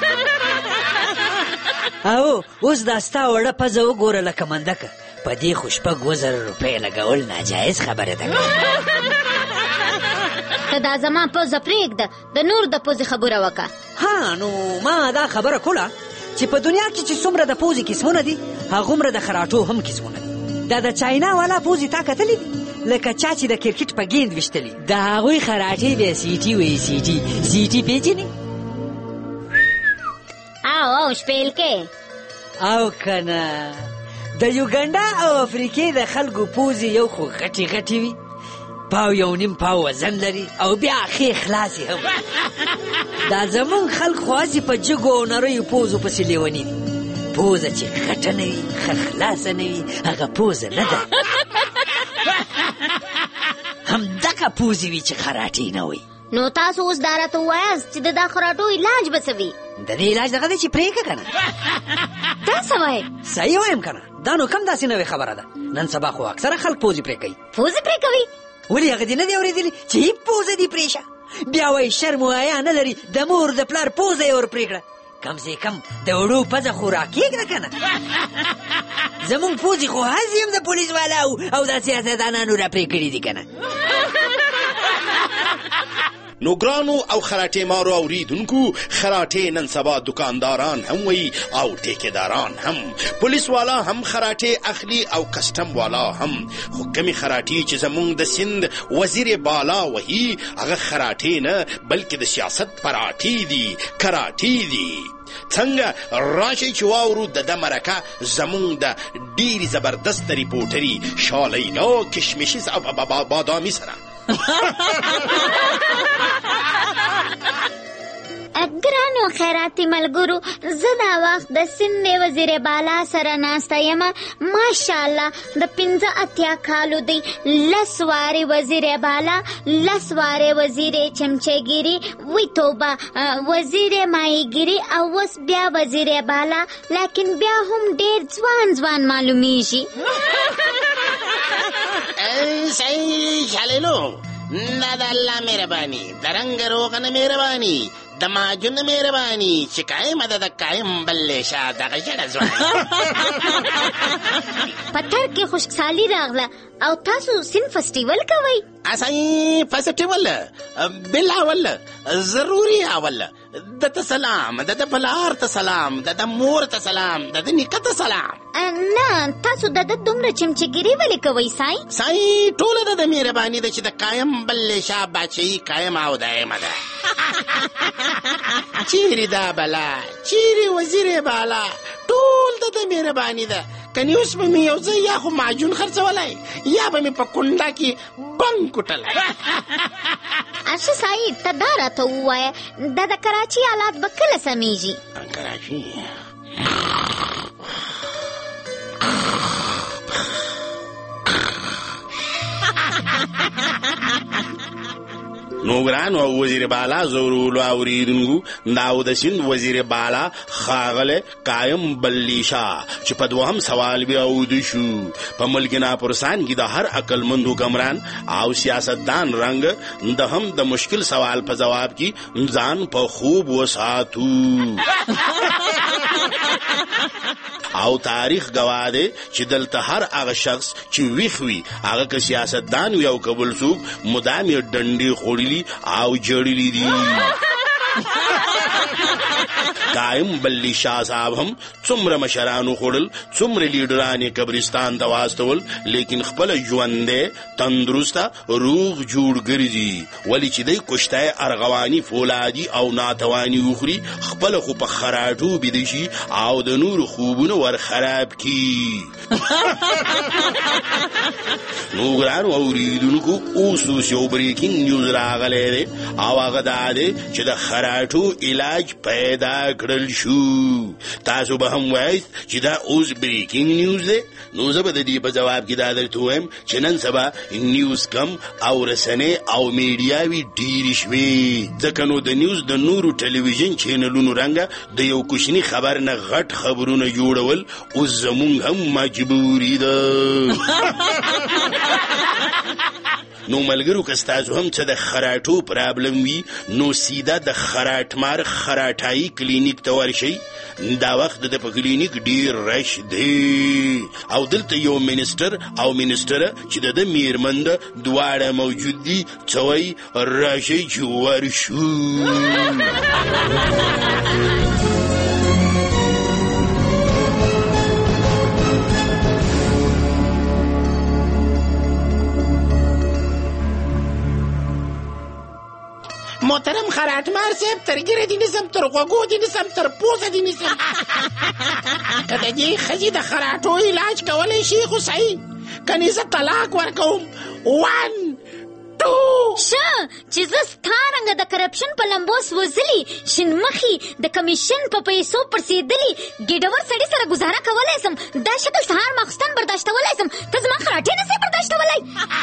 Speaker 15: او اوس دا ستا وړه پزه وګوره لکه مندکه، په دې خو 6-7 روپۍ لګول ناجایز خبره ده.
Speaker 10: ته دا زما پوزه پرېږده، د نور د پوزې خبره وکړه.
Speaker 15: ها نو ما دا خبره کوله چې په دنیا کې چې څومره د پوزې قسمونه دي هغومره د خراټو هم قسمونه دي. دا د چاینا والا پوزې تا کتلې دي؟ لکه چا چې د کرکټ په گیند ویشتلي. د هغوی خراټې بیا سیټي وایي. سیټي پیژنې؟
Speaker 10: او شپېل کې
Speaker 15: او کنه د یوګنډا او افریقې د خلکو پوزې یو خو غټې غټې وي، پاو یو نیم پاو وزن لري، او بیا ښې خلاصې هم. دا زمونږ خلک خو هسې په جګو او نریو پوزو پسې لیوني دي. پوزه چې غټه نه وي ښه خلاصه نه وي هغه پوزه نه ده. همدغه پوزې وي چې خراټې نه وي.
Speaker 10: نو تاسو اوس دا راته ووایاست چې د دا خراټو علاج به څه وي؟
Speaker 15: د دې علاج دغه دی چې پرېږه که نه.
Speaker 10: دا څه وایې؟
Speaker 15: صحیح وایم که نه؟ دا نو کم داسې نوې خبره ده. نن سبا خو اکثره خلک پوزې پرې کوي.
Speaker 10: پوزې پرې کوي؟
Speaker 15: ولې هغه دې نه دی اورېدلي چې هیڅ پوزه دې پرې شه؟ بیا وایي شرم و حیا نه لري، د مور د پلار پوزه یې ور پرې کړه. کم سے کم د وړو پزه خو راکېږده که نه. زمونږ پوزې خو هسې هم د پولیس والاو او د سیاستدانانو را پرې کړي دي که نه.
Speaker 14: نو ګرانو او خراټې مارو اوریدونکو، خراټې نن سبا دکانداران هم وي او ټیکېداران هم، پولیس والا هم خراټې اخلي او کسټم والا هم. خو کمې خراټې چې زمونږ د سند وزیر بالا وهي هغه خراټې نه بلکې د سیاست پراټې دي، کراټې دي. څنګه راشئ چې واورو د ده مرکه زمونږ د ډېرې زبردست ریپورټري شالیلا کشمشي بادامي سره.
Speaker 10: ګرانو خیراتي ملګرو، زه دا وخت د سند وزیر بالا سره ناسته یم. ماشاءالله د 85 کالو دی، 10 وارې وزیر بالا، 10 وارې وزیر چمچهګیری، وی توبه وزیر ماهیګیری او اوس بیا وزیر بالا، لیکن بیا هم ډېر ځوان معلومیږي.
Speaker 14: صحیح شالیلو، نه د الله مهرباني، د رنګ روغ نه مهرباني، د ماجون مهرباني چې قایم ده د قایم بلې شه دغه ژړه ځوان.
Speaker 10: پتر کې خوشحالي راغله او تاسو سین فیسټیول کوئ؟
Speaker 14: اصحیح فیسټیول بلاول ضروري اول د ته سلام، د پلار ته سلام، د مور ته سلام، د نیکه ته سلام.
Speaker 10: نه تاسو د دومره چمچهګیري ولې کوئ سای؟
Speaker 14: سای ټوله د مهرباني ده چې د قایم بلې شه بادشاهي قایم او دایمه ده. چیرې دا بلا، چیرې وزیر بالا، ټول د مهرباني ده. کني اوس به مې یو ځای یا خو معجون خرڅولی یا به مې په کونډه کې بنګ کوټلی.
Speaker 10: ارشه صاحب ته دا راته ووایه د کراچي حالات به کله سمیږي؟
Speaker 14: کراچي نو ګران او وزیر بالا زورولو اوریدونکو، دا د سند وزیر بالا ښاغلی قایم بلیشا چې په دوهم سوال بیا اوده شو. په ملک ناپرسان کې د هر عقلمند حکمران او سیاستدان رنګ د هم د مشکل سوال په جواب کې ځان په خوب وساتو. او تاریخ گواه دی چې دلته هر هغه شخص چې ویښ وي، هغه که سیاستدان وي او که بل څوک، مدام یې ډنډې خوړلي او جړلي دي. قایم بلی شاه صاحب هم څومره مشرانو خوړل، څومره لیډران یې قبرستان ته واستول، لیکن خپل ژوند تندرسته روغ جوړ ګرځي. ولې چې دی کشته ارغواني فولادي او ناتواني وخوري، خپل خو په خراټو بیده شي او د نور خوبونه ور خراب کی. نو ګرانو اوریدونکو، اوس یو بریکینګ نیوز راغلی دی او هغه دا دی چې د خراټو علاج پیدا کړل شو. تاسو به هم وایست چې دا اوس بریکینګ نیوز دی. نو زه به د دې په جواب کې دا درته ووایم چې نن سبا نیوز کم او رسنۍ او میډیاوي ډېرې شوې، ځکه نو د نیوز د نورو ټلویزیون چینلونو رنګه د یو کوچني خبر نه غټ خبرونه جوړول اوس زمونږ هم مجبوري ده. نو ملګرو که ستاسو هم څه د خراټو پرابلم وي، نو سیده د خراټمار خراټایي کلینیک ته ورشئ. دا وخت د په کلینیک ډیر رش دی او دلته یو منسټر او منسټره چې د میرمن دواړه موجود دي. څوی راشئ چې ورشو. محترم خراټمار صاحب، تر ګیره دې نیسم، تر غوږو دې نیسم، تر پوزه دې نیسم. که د دې ښځې د خراټو علاج کولی شي خو صحیح، کنې زه طلاق ورکوم. 1 2
Speaker 10: شه چې زه ستا رنګه د کرپشن په لمبو سوځلي، شین مخي د کمیشن په پیسو پړسېدلي ګېډور سړي سره ګزاره کولی سم. دا شکل سهار ماخوستن برداشتولی سم، ته زما خراټې نسې برداشتولی.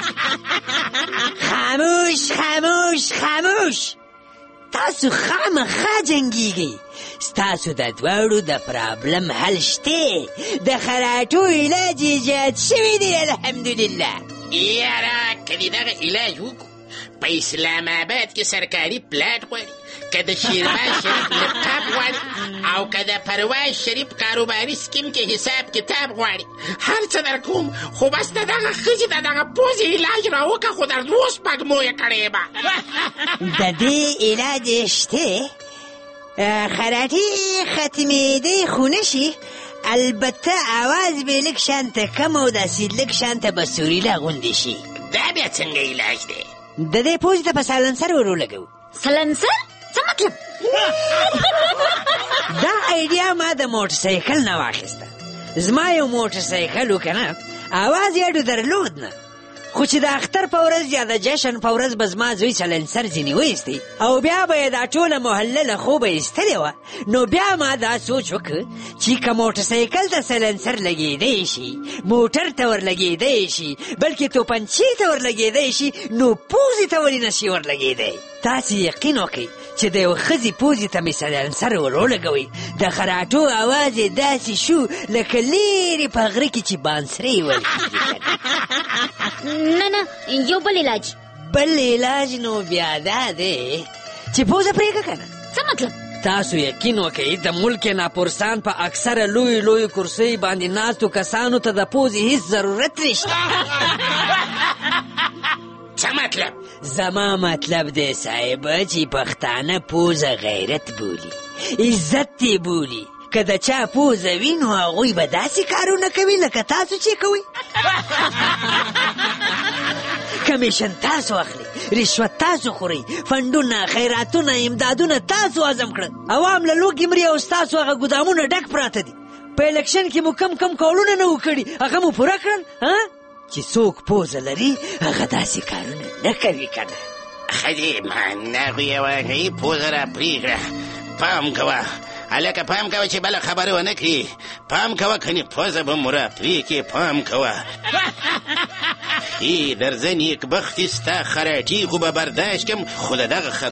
Speaker 15: خاموش خاموش خاموش، تاسو خامخا جنګیږئ. ستاسو د دواړو د پرابلم حل شته، د خراټو علاج ایجاد شوی دی الحمدلله.
Speaker 14: یاره که دې دغه علاج وکړو، په اسلام آباد کې سرکاري پلاټ غواړي، که د شیرباز شریف لپټاپ غواړي، او که د پرواز شریف کاروباري سکیم کې حساب کتاب غواړي، هر څه در کوم. خو بس د دغه ښځې د دغه پوزې علاج راوکړه، خو در 2 سپږمو یې کړې به.
Speaker 15: د دې علاج شته، خراټې ختمېدی خو نشي، البته آواز به لږ شانته کم او داسې لږ شانته به سوریله غوندې شي.
Speaker 14: دا بیا څنګه علاج دی؟
Speaker 15: د دې پوزې ته په سالنسر ورولګو.
Speaker 10: سلنسر څه مطلب؟
Speaker 15: دا ایډیا ما د موټر سایکل نه واخیسته. زما یو موټر سایکل و که نه، اواز یې ډو درلود نه، خو چې د اختر په ورځ یا د جشن په ورځ به زما زوی سلنسر ځینې وایستې او بیا به یې دا ټوله محله له خوبه ایستلې وه، نو بیا ما دا سوچ وکړ چې که موټر سایکل ته سلنسر لګېدی شي، موټر ته ور لګېدی شي، بلکې توپنچې ته ور لګېدی شي، نو پوزې ته ولې نشي ور لګېدی؟ تاسې یقین وکړئ چې د یو ښځې پوزې ته مې سلنسر ور ولګوئ، د خراټو اواز یې داسې شو لکه لیرې په غره کې چې بانسرې ویل کېږي.
Speaker 10: نه یو بل علاج.
Speaker 15: بل علاج نو بیا دا دی چې پوزه پرېږه که نه.
Speaker 10: څه مطلب؟
Speaker 15: تاسو یقین وکئ د ملک ناپرسان په اکثره لوی کرسۍ باندې ناستو کسانو ته د پوزې هیڅ ضرورت نشته.
Speaker 14: څه مطلب؟
Speaker 15: زما مطلب دی صاحب چې پښتانه پوزه غیرت بولي، عزت یې بولي. که د چا پوزه وي نو هغوی به داسې کارونه کوي لکه تاسو چې کوئ. کمیشن تاسو اخلي، رشوت تاسو خورئ، فنډونه، خیراتونه، امدادونه تاسو عزم کړل، عوام له لوږې مري او ستاسو هغه ګودامونه ډک پراته دي. په الیکشن کې مو کم کولونه نه و کړي، هغه مو پوره کړل. چې څوک پوزه لري هغه داسې کارونه نه کوي که نه.
Speaker 14: ښه ما هغوی واقعي پوزه را پرېږده. پام کوه هلکه، پام کوه چې بله خبره ونه کړي. پام کوه کنې پوزه به مو را پرې کړي. پام کوه. ای درځه نیکبختي ستا خراټي خو به برداشت کړم، خو د دغه